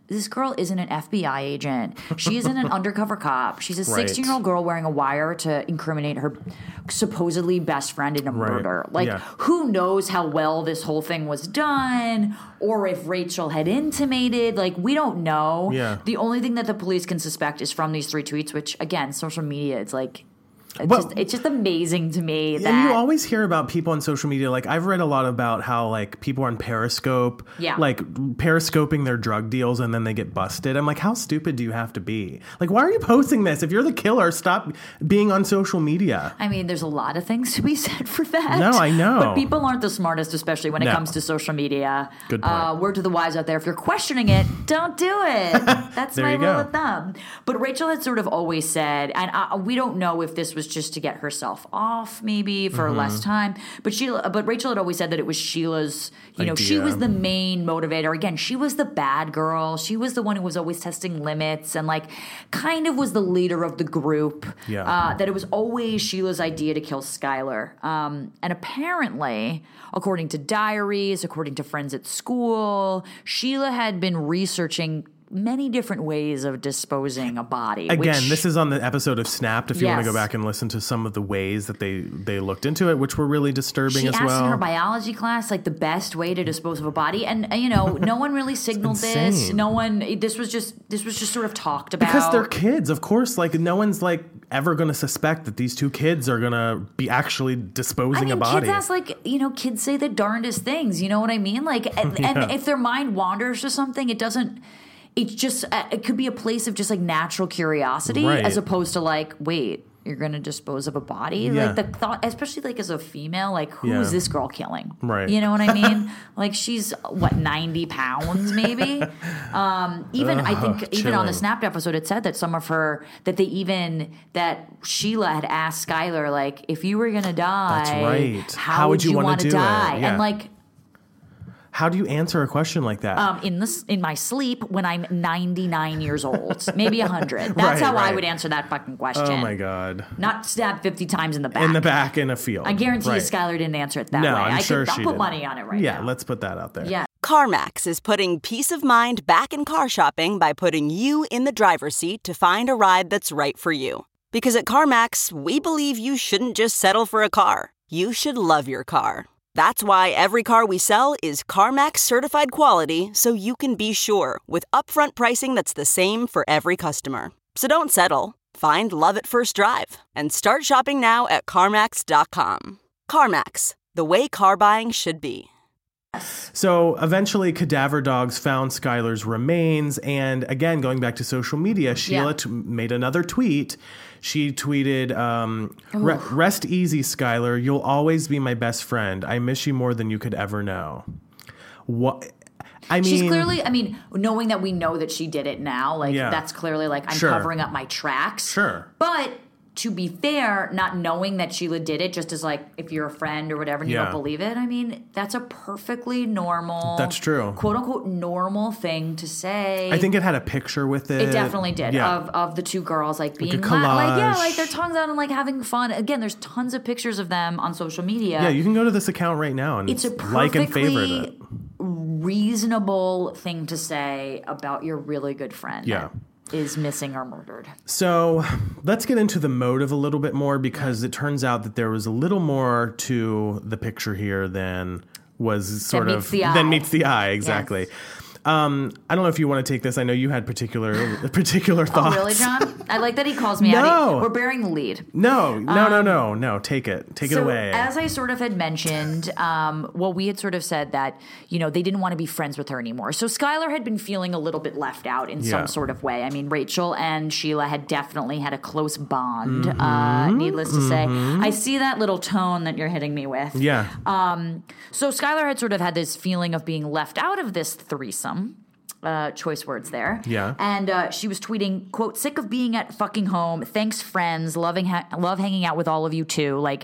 FBI agent. She isn't an undercover cop. She's a 16-year-old girl wearing a wire to incriminate her supposedly best friend in a murder. Who knows how well this whole thing was done or if Rachel had intimated. Like, we don't know. Yeah. The only thing that the police can suspect is from these 3 tweets, which, again, social media, it's like... It's just amazing to me that... And you always hear about people on social media. Like, I've read a lot about how, like, people on Periscope, like, periscoping their drug deals and then they get busted. I'm like, how stupid do you have to be? Like, why are you posting this? If you're the killer, stop being on social media. I mean, there's a lot of things to be said for that. No, I know. But people aren't the smartest, especially when it comes to social media. Good point. Word to the wise out there. If you're questioning it, don't do it. That's my rule of thumb. But Rachel had sort of always said, and we don't know if this was just to get herself off, maybe for less time. But Rachel had always said that it was Sheila's. She was the main motivator. Again, she was the bad girl. She was the one who was always testing limits and like kind of was the leader of the group. Yeah. That it was always Sheila's idea to kill Skylar. And apparently, according to diaries, according to friends at school, Sheila had been researching many different ways of disposing a body. Again, this is on the episode of Snapped, if you want to go back and listen to some of the ways that they looked into it, which were really disturbing as well. She asked in her biology class, like, the best way to dispose of a body. And, no one really signaled this. This was just sort of talked about. Because they're kids, of course. Like, no one's, like, ever going to suspect that these two kids are going to be actually disposing a body. Kids ask, kids say the darndest things. You know what I mean? Like, and if their mind wanders to something, it doesn't. It's just, it could be a place of just like natural curiosity as opposed to like, wait, you're going to dispose of a body? Yeah. Like the thought, especially like as a female, like who is this girl killing? Right. You know what I mean? Like she's 90 pounds maybe? I think even on the Snapped episode, it said that that Sheila had asked Skylar, like, if you were going to die, that's right. How would you want to die? Yeah. And like, how do you answer a question like that? In my sleep when I'm 99 years old, maybe 100. That's how I would answer that fucking question. Oh my God. Not stabbed 50 times in the back. In the back in a field. I guarantee you Skylar didn't answer it that way. I'll put money on it now. Yeah, let's put that out there. Yeah. CarMax is putting peace of mind back in car shopping by putting you in the driver's seat to find a ride that's right for you. Because at CarMax, we believe you shouldn't just settle for a car. You should love your car. That's why every car we sell is CarMax certified quality, so you can be sure with upfront pricing that's the same for every customer. So don't settle. Find love at first drive and start shopping now at CarMax.com. CarMax, the way car buying should be. So eventually Cadaver Dogs found Skylar's remains. And again, going back to social media, Sheila made another tweet. She tweeted, rest easy, Skylar. You'll always be my best friend. I miss you more than you could ever know. What? She's clearly, knowing that we know that she did it now, that's clearly like, I'm covering up my tracks. Sure. But to be fair, not knowing that Sheila did it, just as like, if you're a friend or whatever and you don't believe it, that's a perfectly normal, that's true, quote unquote normal thing to say. I think it had a picture with it. It definitely did, of the two girls like being like their tongues out and like having fun. Again, there's tons of pictures of them on social media. Yeah, you can go to this account right now and it's a like and favorite it. Reasonable thing to say about your really good friend. Yeah. Is missing or murdered. So let's get into the motive a little bit more, because it turns out that there was a little more to the picture here than was meets the eye. Exactly. Yes. I don't know if you want to take this. I know you had particular thoughts. Oh, really, John? I like that he calls me out. We're bearing the lead. No. Take it away. As I sort of had mentioned, we had sort of said that, they didn't want to be friends with her anymore. So Skylar had been feeling a little bit left out in some sort of way. Rachel and Sheila had definitely had a close bond, needless to say. I see that little tone that you're hitting me with. Yeah. So Skylar had sort of had this feeling of being left out of this threesome. Choice words there. Yeah. And she was tweeting, quote, sick of being at fucking home. Thanks, friends. Love hanging out with all of you, too. Like,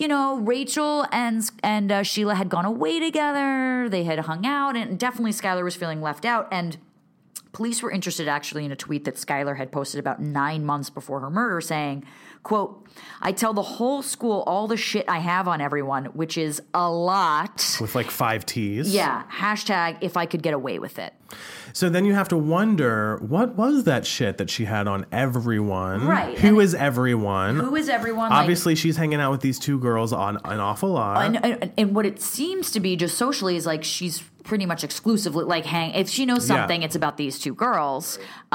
Rachel and Sheila had gone away together. They had hung out. And definitely Skylar was feeling left out. And police were interested, actually, in a tweet that Skylar had posted about 9 months before her murder saying, quote, I tell the whole school all the shit I have on everyone, which is a lot. With like 5 T's. Yeah. Hashtag if I could get away with it. So then you have to wonder, what was that shit that she had on everyone? Right. Who is everyone? Who is everyone? Obviously, she's hanging out with these two girls on an awful lot. And what it seems to be just socially is like she's pretty much exclusively if she knows something, it's about these two girls.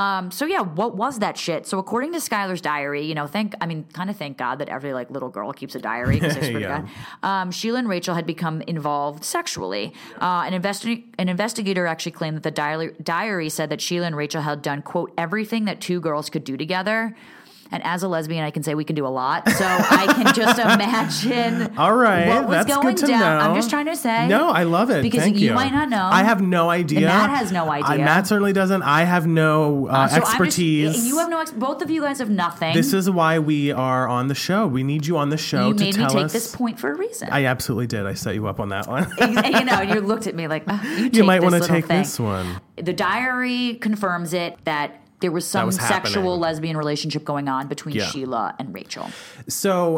What was that shit? So according to Skylar's diary, thank God that every little girl keeps a diary, because I swear to God. Sheila and Rachel had become involved sexually. An investigator actually claimed that the diary said that Sheila and Rachel had done, quote, everything that two girls could do together. And as a lesbian, I can say we can do a lot. So I can just imagine all right, what was that's going good to down. know. I'm just trying to say. No, I love it. Because Thank you might not know. I have no idea. And Matt has no idea. Matt certainly doesn't. I have no expertise. You have no both of you guys have nothing. This is why we are on the show. We need you on the show to tell us. You made me take this point for a reason. I absolutely did. I set you up on that one. You looked at me like, you might want to take this one. The diary confirms it that there was some sexual lesbian relationship going on between Sheila and Rachel. So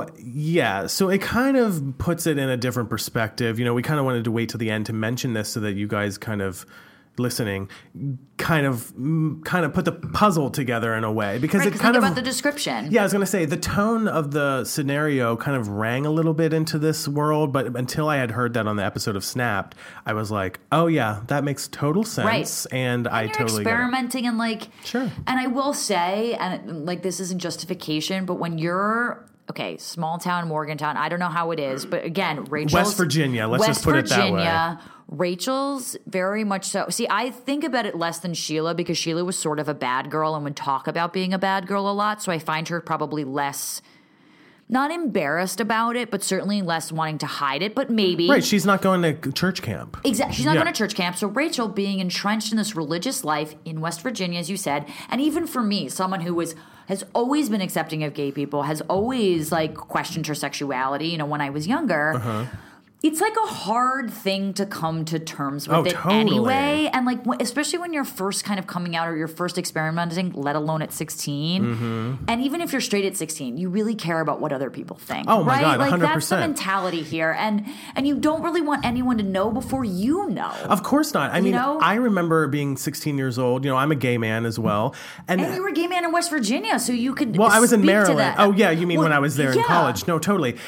it kind of puts it in a different perspective. We kind of wanted to wait till the end to mention this so that you guys kind of listening kind of put the puzzle together in a way, because right, it kind of about the description. Yeah, I was going to say the tone of the scenario kind of rang a little bit into this world, but until I had heard that on the episode of Snapped, I was like, oh yeah, that makes total sense, and I totally experimenting get it. And like sure. And I will say, and like this isn't justification, but when you're small town Morgantown, I don't know how it is, but again, Rachel's West Virginia. Let's just put it that way. Rachel's very much so. See, I think about it less than Sheila, because Sheila was sort of a bad girl and would talk about being a bad girl a lot. So I find her probably less, not embarrassed about it, but certainly less wanting to hide it. But maybe. Right. She's not going to church camp. Exactly. She's not going to church camp. So Rachel being entrenched in this religious life in West Virginia, as you said, and even for me, someone who has always been accepting of gay people, has always like questioned her sexuality, when I was younger. It's like a hard thing to come to terms with anyway. And like, especially when you're first kind of coming out or you're first experimenting, let alone at 16. Mm-hmm. And even if you're straight at 16, you really care about what other people think. Oh my God, 100%. Like that's the mentality here. And you don't really want anyone to know before you know. Of course not. I mean, I remember being 16 years old. I'm a gay man as well. And you were a gay man in West Virginia, so you could I was in Maryland. That. Oh yeah, you mean when I was there in college. No, totally.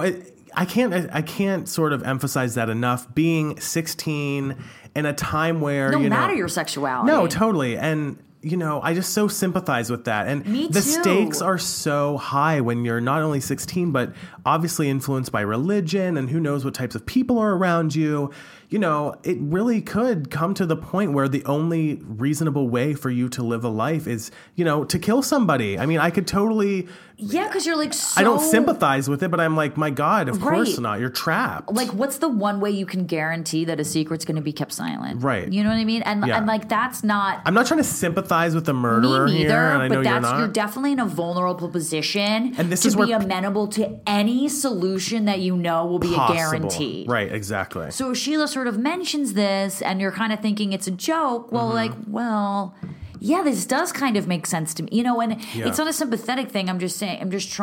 I can't sort of emphasize that enough. Being 16 in a time where no matter your sexuality. No, totally. And I just so sympathize with that. And Me the too. stakes are so high when you're not only 16, but obviously influenced by religion, and who knows what types of people are around you. It really could come to the point where the only reasonable way for you to live a life is, to kill somebody. I mean, I could totally... Yeah, because you're like so... I don't sympathize with it, but I'm like, my God, of course not. You're trapped. Like, what's the one way you can guarantee that a secret's going to be kept silent? Right. You know what I mean? And like, that's not... I'm not trying to sympathize with the murderer me neither, here, and I know but you're not. You're definitely in a vulnerable position and this to is be amenable to any solution that will be possible. A guarantee. Right, exactly. So Sheila sort of mentions this, and you're kind of thinking it's a joke. Well, yeah, this does kind of make sense to me. And it's not a sympathetic thing. I'm just saying,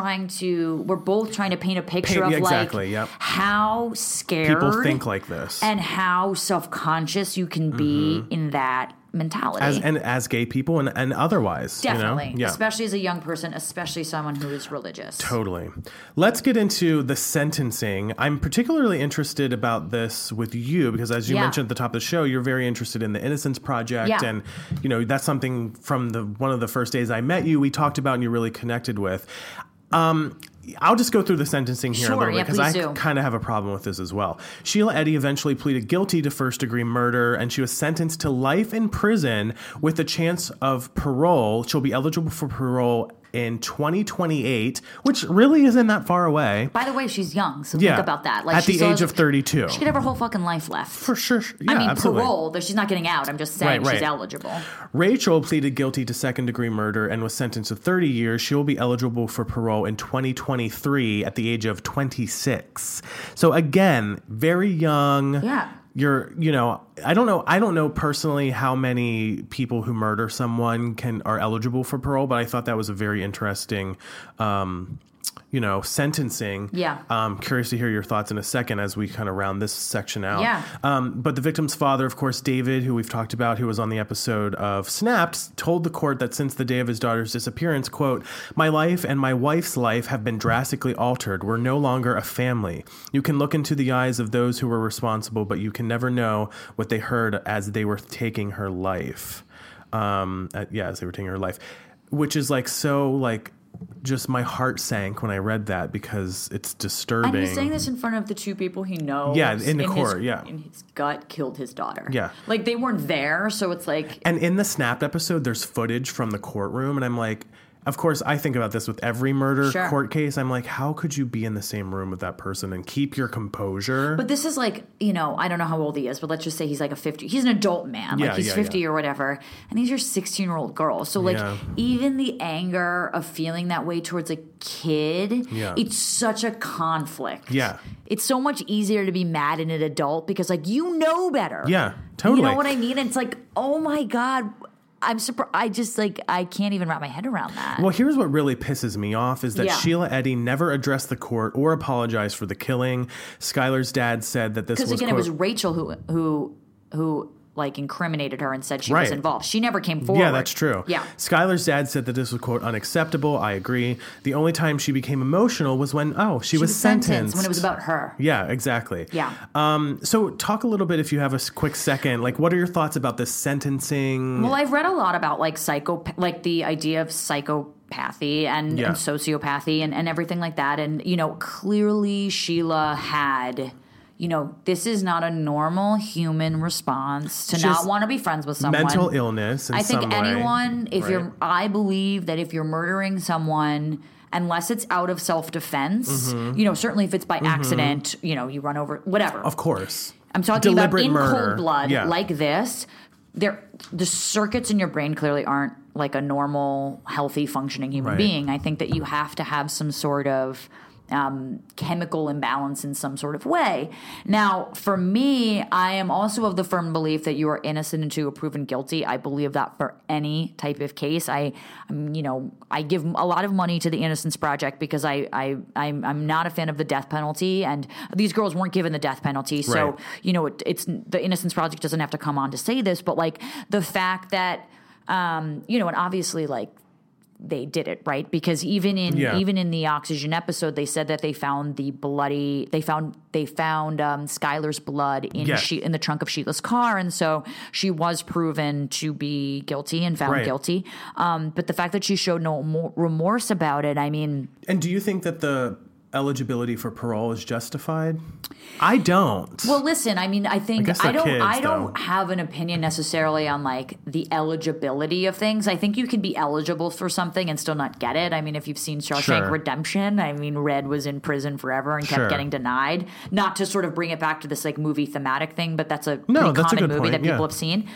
we're both trying to paint a picture of how scared people think like this, and how self-conscious you can be in that mentality. As gay people and otherwise. Definitely. Especially as a young person, especially someone who is religious. Totally. Let's get into the sentencing. I'm particularly interested about this with you because, as you mentioned at the top of the show, you're very interested in the Innocence Project. And, that's something from one of the first days I met you, we talked about and you really connected with. I'll just go through the sentencing here a little bit because I kind of have a problem with this as well. Sheila Eddy eventually pleaded guilty to first-degree murder, and she was sentenced to life in prison with a chance of parole. She'll be eligible for parole in 2028, which really isn't that far away. By the way, she's young, so think about that. Like, at the age of 32. She could have her whole fucking life left. For sure. Yeah, I mean, absolutely. parole, though she's not getting out. I'm just saying she's eligible. Rachel pleaded guilty to second-degree murder and was sentenced to 30 years. She will be eligible for parole in 2023 at the age of 26. So again, very young. Yeah. I don't know personally how many people who murder someone are eligible for parole, but I thought that was a very interesting, sentencing. Yeah. Curious to hear your thoughts in a second as we kind of round this section out. Yeah. But the victim's father, of course, David, who we've talked about, who was on the episode of Snapped, told the court that since the day of his daughter's disappearance, quote, "My life and my wife's life have been drastically altered. We're no longer a family. You can look into the eyes of those who were responsible, but you can never know what they heard as they were taking her life." As they were taking her life, which is just my heart sank when I read that because it's disturbing. And he's saying this in front of the two people he knows. Yeah, in the court, in his gut, killed his daughter. Yeah. Like, they weren't there, so it's like... And in the Snapped episode, there's footage from the courtroom, and I'm like... Of course, I think about this with every murder court case. I'm like, how could you be in the same room with that person and keep your composure? But this is like, I don't know how old he is, but let's just say he's like he's an adult man. Like, he's 50 or whatever. And these are 16-year-old girls. So, even the anger of feeling that way towards a kid, it's such a conflict. Yeah. It's so much easier to be mad at an adult because, better. Yeah, totally. You know what I mean? And it's like, oh, my God. I'm surprised. I can't even wrap my head around that. Well, here's what really pisses me off is that Sheila Eddy never addressed the court or apologized for the killing. Skylar's dad said that this was, because again, it was Rachel who like incriminated her and said she was involved. She never came forward. Yeah, that's true. Yeah. Skylar's dad said that this was, quote, unacceptable. I agree. The only time she became emotional was when, she was sentenced. When it was about her. Yeah, exactly. Yeah. So talk a little bit, if you have a quick second, like what are your thoughts about this sentencing? Well, I've read a lot about like the idea of psychopathy and sociopathy and everything like that. And, clearly Sheila had... this is not a normal human response to not want to be friends with someone. Mental illness. I think anyone, I believe that if you're murdering someone, unless it's out of self-defense, certainly if it's by accident, you run over, whatever. Of course. I'm talking Deliberate about in murder. cold blood like this. The circuits in your brain clearly aren't like a normal, healthy, functioning human being. I think that you have to have some sort of chemical imbalance in some sort of way. Now, for me, I am also of the firm belief that you are innocent until you are proven guilty. I believe that for any type of case. I give a lot of money to the Innocence Project because I'm not a fan of the death penalty, and these girls weren't given the death penalty. So, it's the Innocence Project doesn't have to come on to say this, but like the fact that, and obviously like, they did it, right? Because even in the Oxygen episode, they said that they found Skylar's blood in the trunk of Sheila's car, and so she was proven to be guilty and found guilty. But the fact that she showed no remorse about it, I mean. And do you think that the eligibility for parole is justified? I don't. Well, listen, I mean, I don't have an opinion necessarily on like the eligibility of things. I think you can be eligible for something and still not get it. I mean, if you've seen Shawshank Redemption, I mean, Red was in prison forever and kept getting denied. Not to sort of bring it back to this like movie thematic thing, but that's a pretty common movie that people have seen.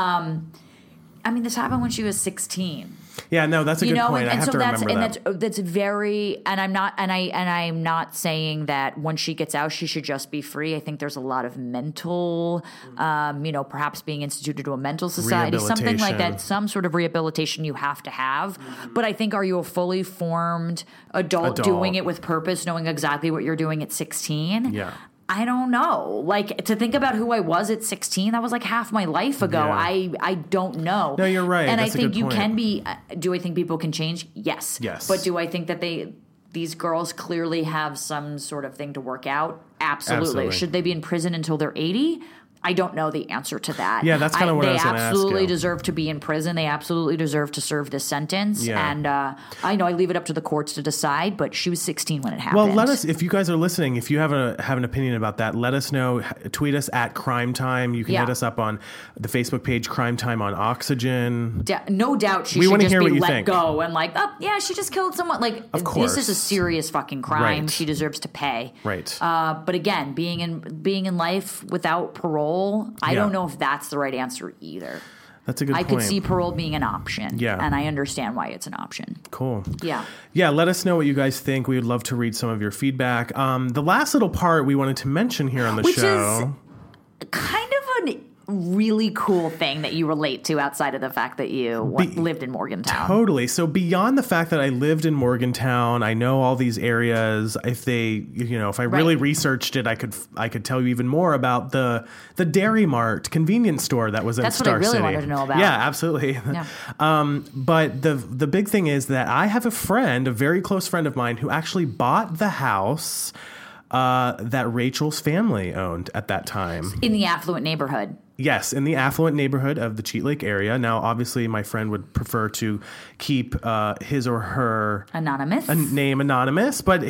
I mean, this happened when she was 16. Yeah, no, that's a good point. I have to remember that. That's very, and I'm not saying that when she gets out, she should just be free. I think there's a lot of mental, perhaps being instituted to a mental society, something like that, some sort of rehabilitation you have to have. But I think, are you a fully formed adult doing it with purpose, knowing exactly what you're doing at 16? Yeah. I don't know. Like, to think about who I was at 16, that was like half my life ago. Yeah. I don't know. No, you're right. And That's I think you can be, do I think people can change? Yes. But do I think that these girls clearly have some sort of thing to work out? Absolutely. Should they be in prison until they're 80? I don't know the answer to that. Yeah, that's kind of what I was going to ask you. They absolutely deserve to be in prison. They absolutely deserve to serve this sentence. Yeah. And I know I leave it up to the courts to decide, but she was 16 when it happened. Well, let us, if you guys are listening, if you have an opinion about that, let us know. Tweet us at Crime Time. You can hit us up on the Facebook page, Crime Time on Oxygen. No doubt she should just be let go and like, oh, yeah, she just killed someone. Like, of course. This is a serious fucking crime. Right. She deserves to pay. Right. But again, being in life without parole, I don't know if that's the right answer either. That's a good point. I could see parole being an option. Yeah. And I understand why it's an option. Cool. Yeah. Yeah, let us know what you guys think. We would love to read some of your feedback. The last little part we wanted to mention here on the show. Which is kind of an really cool thing that you relate to outside of the fact that you lived in Morgantown. Totally. So beyond the fact that I lived in Morgantown, I know all these areas. If I really researched it, I could tell you even more about the Dairy Mart convenience store that was in Star City. That's what I really wanted to know about. Yeah, absolutely. Yeah. But the big thing is that I have a very close friend of mine, who actually bought the house that Rachel's family owned at that time. In the affluent neighborhood. Yes, in the affluent neighborhood of the Cheat Lake area. Now, obviously, my friend would prefer to keep his or her name anonymous, but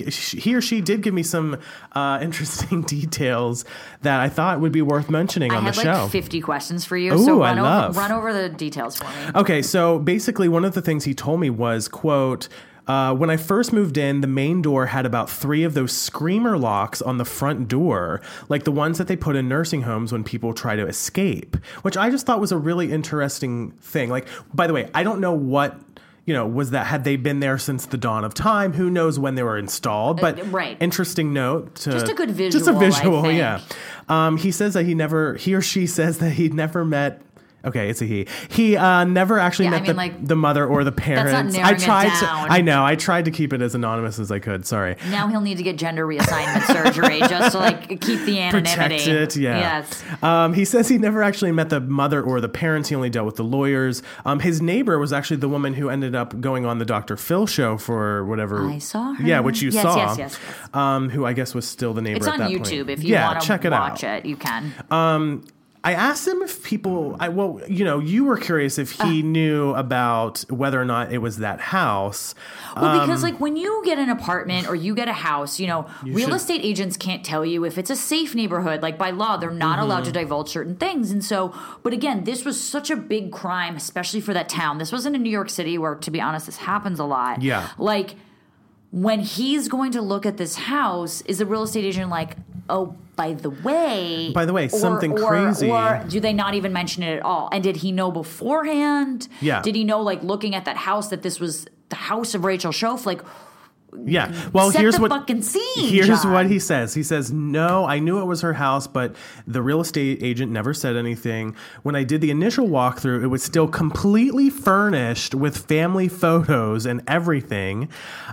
he or she did give me some interesting details that I thought would be worth mentioning on the show. I had 50 questions for you, Ooh, so run over the details for me. Okay, so basically, one of the things he told me was, quote, when I first moved in, the main door had about 3 of those screamer locks on the front door, like the ones that they put in nursing homes when people try to escape, which I just thought was a really interesting thing. Like, by the way, I don't know what, was that, had they been there since the dawn of time? Who knows when they were installed? But interesting note. Just a good visual. Just a visual, yeah. He says that he or she says that he'd never met Okay, it's a he. He never actually met the mother or the parents. That's not narrowing it down. I know. I tried to keep it as anonymous as I could. Sorry. Now he'll need to get gender reassignment surgery just to keep the anonymity. Protect it, yeah. Yes. He says he never actually met the mother or the parents. He only dealt with the lawyers. His neighbor was actually the woman who ended up going on the Dr. Phil show for whatever. I saw her. Yeah, which you saw. Yes. Who I guess was still the neighbor at that point. It's on YouTube. If you want to watch it, you can. I asked him if people, you were curious if he knew about whether or not it was that house. Well, because when you get an apartment or you get a house, real estate agents can't tell you if it's a safe neighborhood. By law, they're not allowed to divulge certain things. And so, but again, this was such a big crime, especially for that town. This wasn't in New York City where, to be honest, this happens a lot. Yeah. When he's going to look at this house, is the real estate agent oh, by the way, something crazy. Or do they not even mention it at all? And did he know beforehand? Yeah. Did he know, looking at that house, that this was the house of Rachel Shoaf? Yeah. Well, set here's the what fucking scene. Here's John. what he says. He says, "No, I knew it was her house, but the real estate agent never said anything. When I did the initial walkthrough, it was still completely furnished with family photos and everything."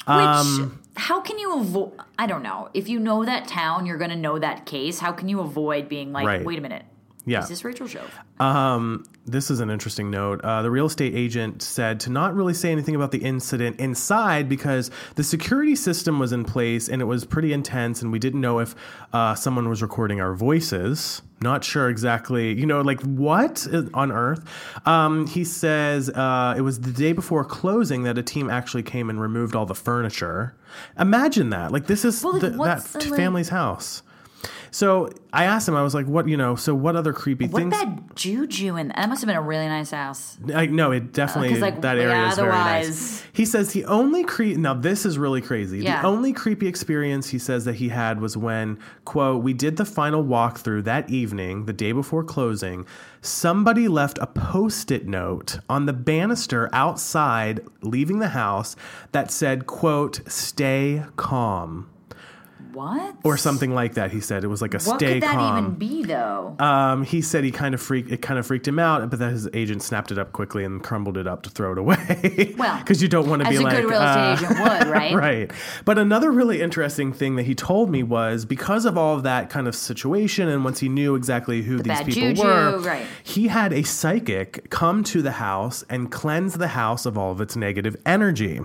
How can you avoid? I don't know. If you know that town, you're going to know that case. How can you avoid being wait a minute? Yeah. Is this Rachel Shoaf? This is an interesting note. The real estate agent said to not really say anything about the incident inside because the security system was in place and it was pretty intense and we didn't know if someone was recording our voices. Not sure exactly, what on earth? He says it was the day before closing that a team actually came and removed all the furniture. Imagine that. This is that family's house. So I asked him, I was like, what other creepy things? What bad juju in that must have been a really nice house. No, it definitely, that area is very nice. He says the only now this is really crazy. Yeah. The only creepy experience he says that he had was when, quote, we did the final walkthrough that evening, the day before closing. Somebody left a Post-it note on the banister outside leaving the house that said, quote, stay calm. What? Or something like that. He said it was a stay calm. What could that even be, though? He said it kind of freaked him out, but that his agent snapped it up quickly and crumbled it up to throw it away. Well, because you don't want to be as a good real estate agent would, right? Right. But another really interesting thing that he told me was because of all of that kind of situation, and once he knew exactly who these people were, right. He had a psychic come to the house and cleanse the house of all of its negative energy.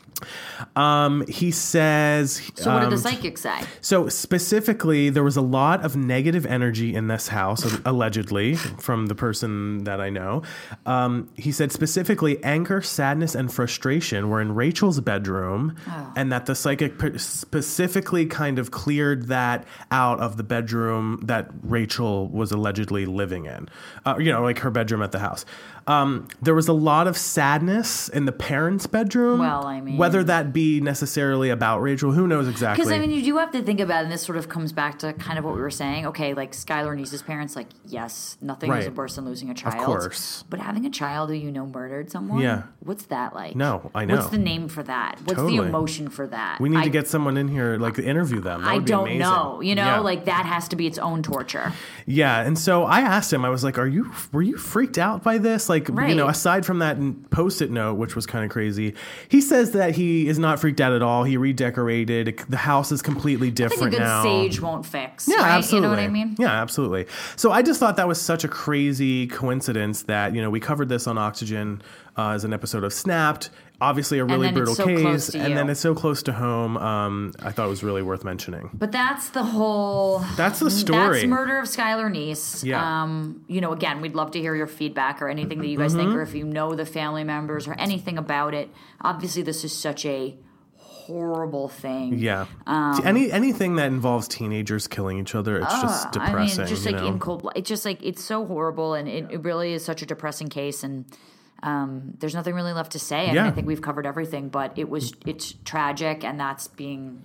He says... So what did the psychic say? So specifically, there was a lot of negative energy in this house, allegedly, from the person that I know. He said specifically anger, sadness, and frustration were in Rachel's bedroom, and that the psychic specifically kind of cleared that out of the bedroom that Rachel was allegedly living in. Her bedroom at the house. There was a lot of sadness in the parents' bedroom. Well, I mean... Whether that be necessarily about Rachel, who knows exactly? Because, you do have to think about it, and this sort of comes back to kind of what we were saying. Okay, Skylar and Nisa's parents, yes, nothing is worse than losing a child. Of course. But having a child who murdered someone? Yeah. What's that like? No, I know. What's the name for that? What's the emotion for that? We need to get someone in here, to interview them. That would be amazing. know. That has to be its own torture. Yeah, and so I asked him, I was like, were you freaked out by this? Aside from that Post-it note, which was kind of crazy, he says that he is not freaked out at all. He redecorated. The house is completely different now. I think a good sage won't fix. Yeah, right? absolutely. You know what I mean? Yeah, absolutely. So I just thought that was such a crazy coincidence that, we covered this on Oxygen as an episode of Snapped. Obviously a really brutal case. And then it's so close to home. I thought it was really worth mentioning. But that's the story. That's Murder of Skylar Neese. Yeah. Again, we'd love to hear your feedback or anything that you guys think, or if you know the family members or anything about it. Obviously, this is such a horrible thing. Yeah. Anything that involves teenagers killing each other, it's just depressing. Just in cold blood. It's just it's so horrible, and it really is such a depressing case, and there's nothing really left to say. I think we've covered everything, but it's tragic, and that's being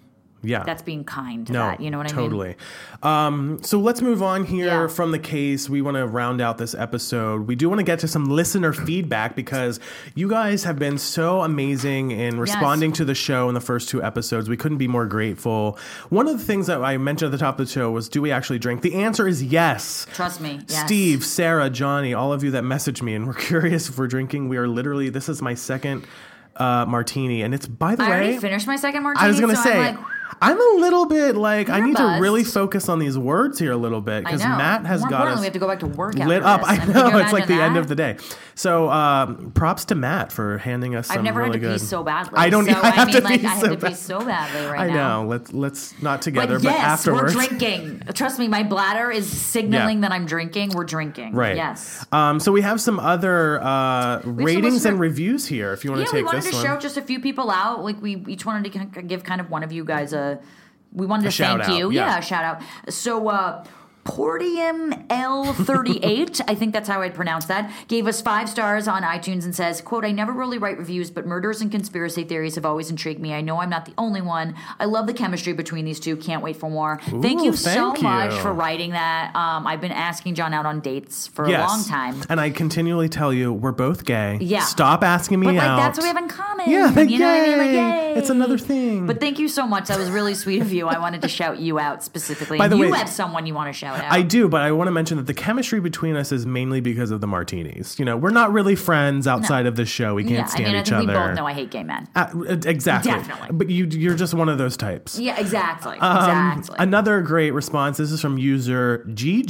that's being kind to that. You know what I mean? Totally. So let's move on here from the case. We want to round out this episode. We do want to get to some listener feedback because you guys have been so amazing in responding to the show in the first 2 episodes. We couldn't be more grateful. One of the things that I mentioned at the top of the show was, do we actually drink? The answer is yes. Trust me. Yes. Steve, Sarah, Johnny, all of you that messaged me and were curious if we're drinking. We are literally, this is my second martini, and it's, by the way, I already finished my second martini. I was going to say, I'm a little bit like, I need to really buzzed. focus on these words here a little bit because Matt has got us we have to go back to work lit up. I know, it's like the end of the day. So props to Matt for handing us some really good. I've never had to pee so badly. I don't. So, I have to pee so badly right I now. know. Let's not together, but yes, afterwards. we're drinking. Trust me, my bladder is signaling that I'm drinking. We're drinking. Right. Yes. So we have some other ratings and reviews here. If you want to take this one. We wanted to shout just a few people out. Like we each wanted to give kind of one of you guys we wanted to thank you. Yeah, a shout out. So Portium L38, I think that's how I'd pronounce that, gave us 5 stars on iTunes and says, quote, I never really write reviews, but murders and conspiracy theories have always intrigued me. I know I'm not the only one. I love the chemistry between these two. Can't wait for more. Thank you so much for writing that. I've been asking John out on dates for a long time. And I continually tell you, we're both gay. Yeah. Stop asking me out. That's what we have in common. Yeah, you know what I mean? Like, yay. It's another thing. But thank you so much. That was really sweet of you. I wanted to shout you out specifically. By the way, you have someone you want to shout out. I do, but I want to mention that the chemistry between us is mainly because of the martinis. You know, we're not really friends outside of the show. We can't stand each other. We both know I hate gay men. Exactly. Definitely. But you're just one of those types. Yeah, exactly. Exactly. Another great response. This is from user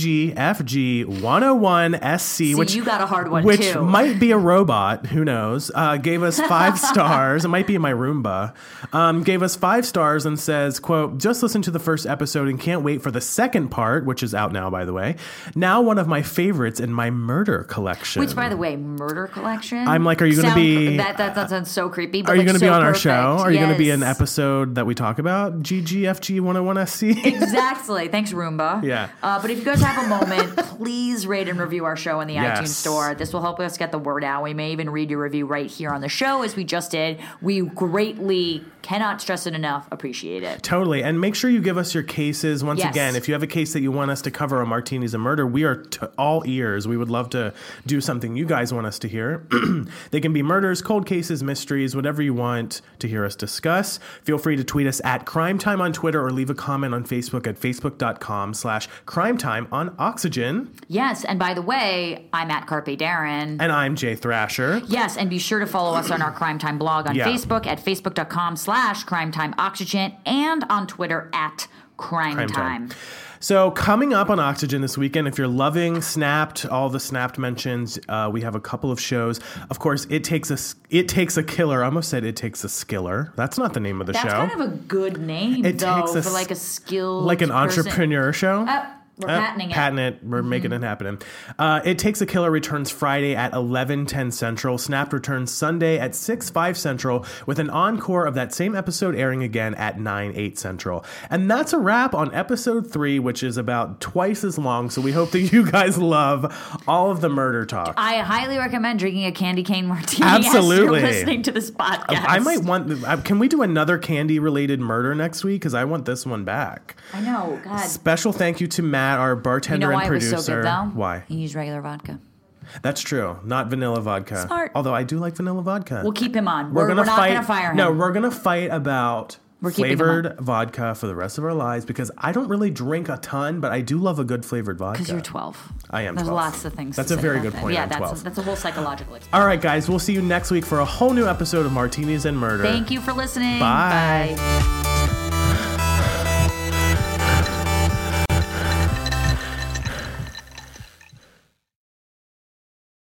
GGFG101SC, which you got a hard one which too. might be a robot. Who knows? Gave us 5 stars. It might be my Roomba. Gave us 5 stars and says, quote, just listened to the first episode and can't wait for the second part, which is out now, by the way. Now one of my favorites in my murder collection. Which, by the way, murder collection? I'm like, are you going to be... That sounds so creepy. But are you going to be on our perfect. show? Are you going to be an episode that we talk about? GGFG101SC? Exactly. Thanks, Roomba. Yeah. But if you guys have a moment, please rate and review our show in the iTunes store. This will help us get the word out. We may even read your review right here on the show, as we just did. We greatly, cannot stress it enough, appreciate it. Totally. And make sure you give us your cases. Once again, if you have a case that you want us to cover on Martinis and Murder, we are all ears. We would love to do something you guys want us to hear. They can be murders, cold cases, mysteries, whatever you want to hear us discuss. Feel free to tweet us at Crime Time on Twitter or leave a comment on Facebook at facebook.com/crimetime on Oxygen. Yes. And by the way, I'm at Carpe Darren. And I'm Jay Thrasher. Yes. And be sure to follow us on our Crime Time blog on Facebook at facebook.com/CrimeTimeOxygen and on Twitter at Crime Time. So coming up on Oxygen this weekend, if you're loving Snapped, all the Snapped mentions, we have a couple of shows. Of course, It Takes a Killer. I almost said It Takes a Skiller. That's not the name of the show. That's kind of a good name, for like a skilled like an person. entrepreneur show. We're patenting it. Patent it. We're making it happen. It Takes a Killer returns Friday at 11:10 Central. Snapped returns Sunday at 6:05 Central with an encore of that same episode airing again at 9:08 Central. And that's a wrap on episode 3, which is about twice as long. So we hope that you guys love all of the murder talk. I highly recommend drinking a candy cane martini Absolutely. as you're listening to this podcast. I might want... Can we do another candy-related murder next week? Because I want this one back. I know. God. Special thank you to Matt, our bartender and producer. You know why it was so good, though? Why? He used regular vodka. That's true. Not vanilla vodka. Smart. Although I do like vanilla vodka. We'll keep him on. We're not going to fire him. No, we're going to fight about flavored vodka for the rest of our lives because I don't really drink a ton, but I do love a good flavored vodka. Because you're 12. I am 12. There's lots of things That's to a say very about good that. point. Yeah, I'm 12. that's a whole psychological experience. All right, guys. We'll see you next week for a whole new episode of Martinis and Murder. Thank you for listening. Bye. Bye.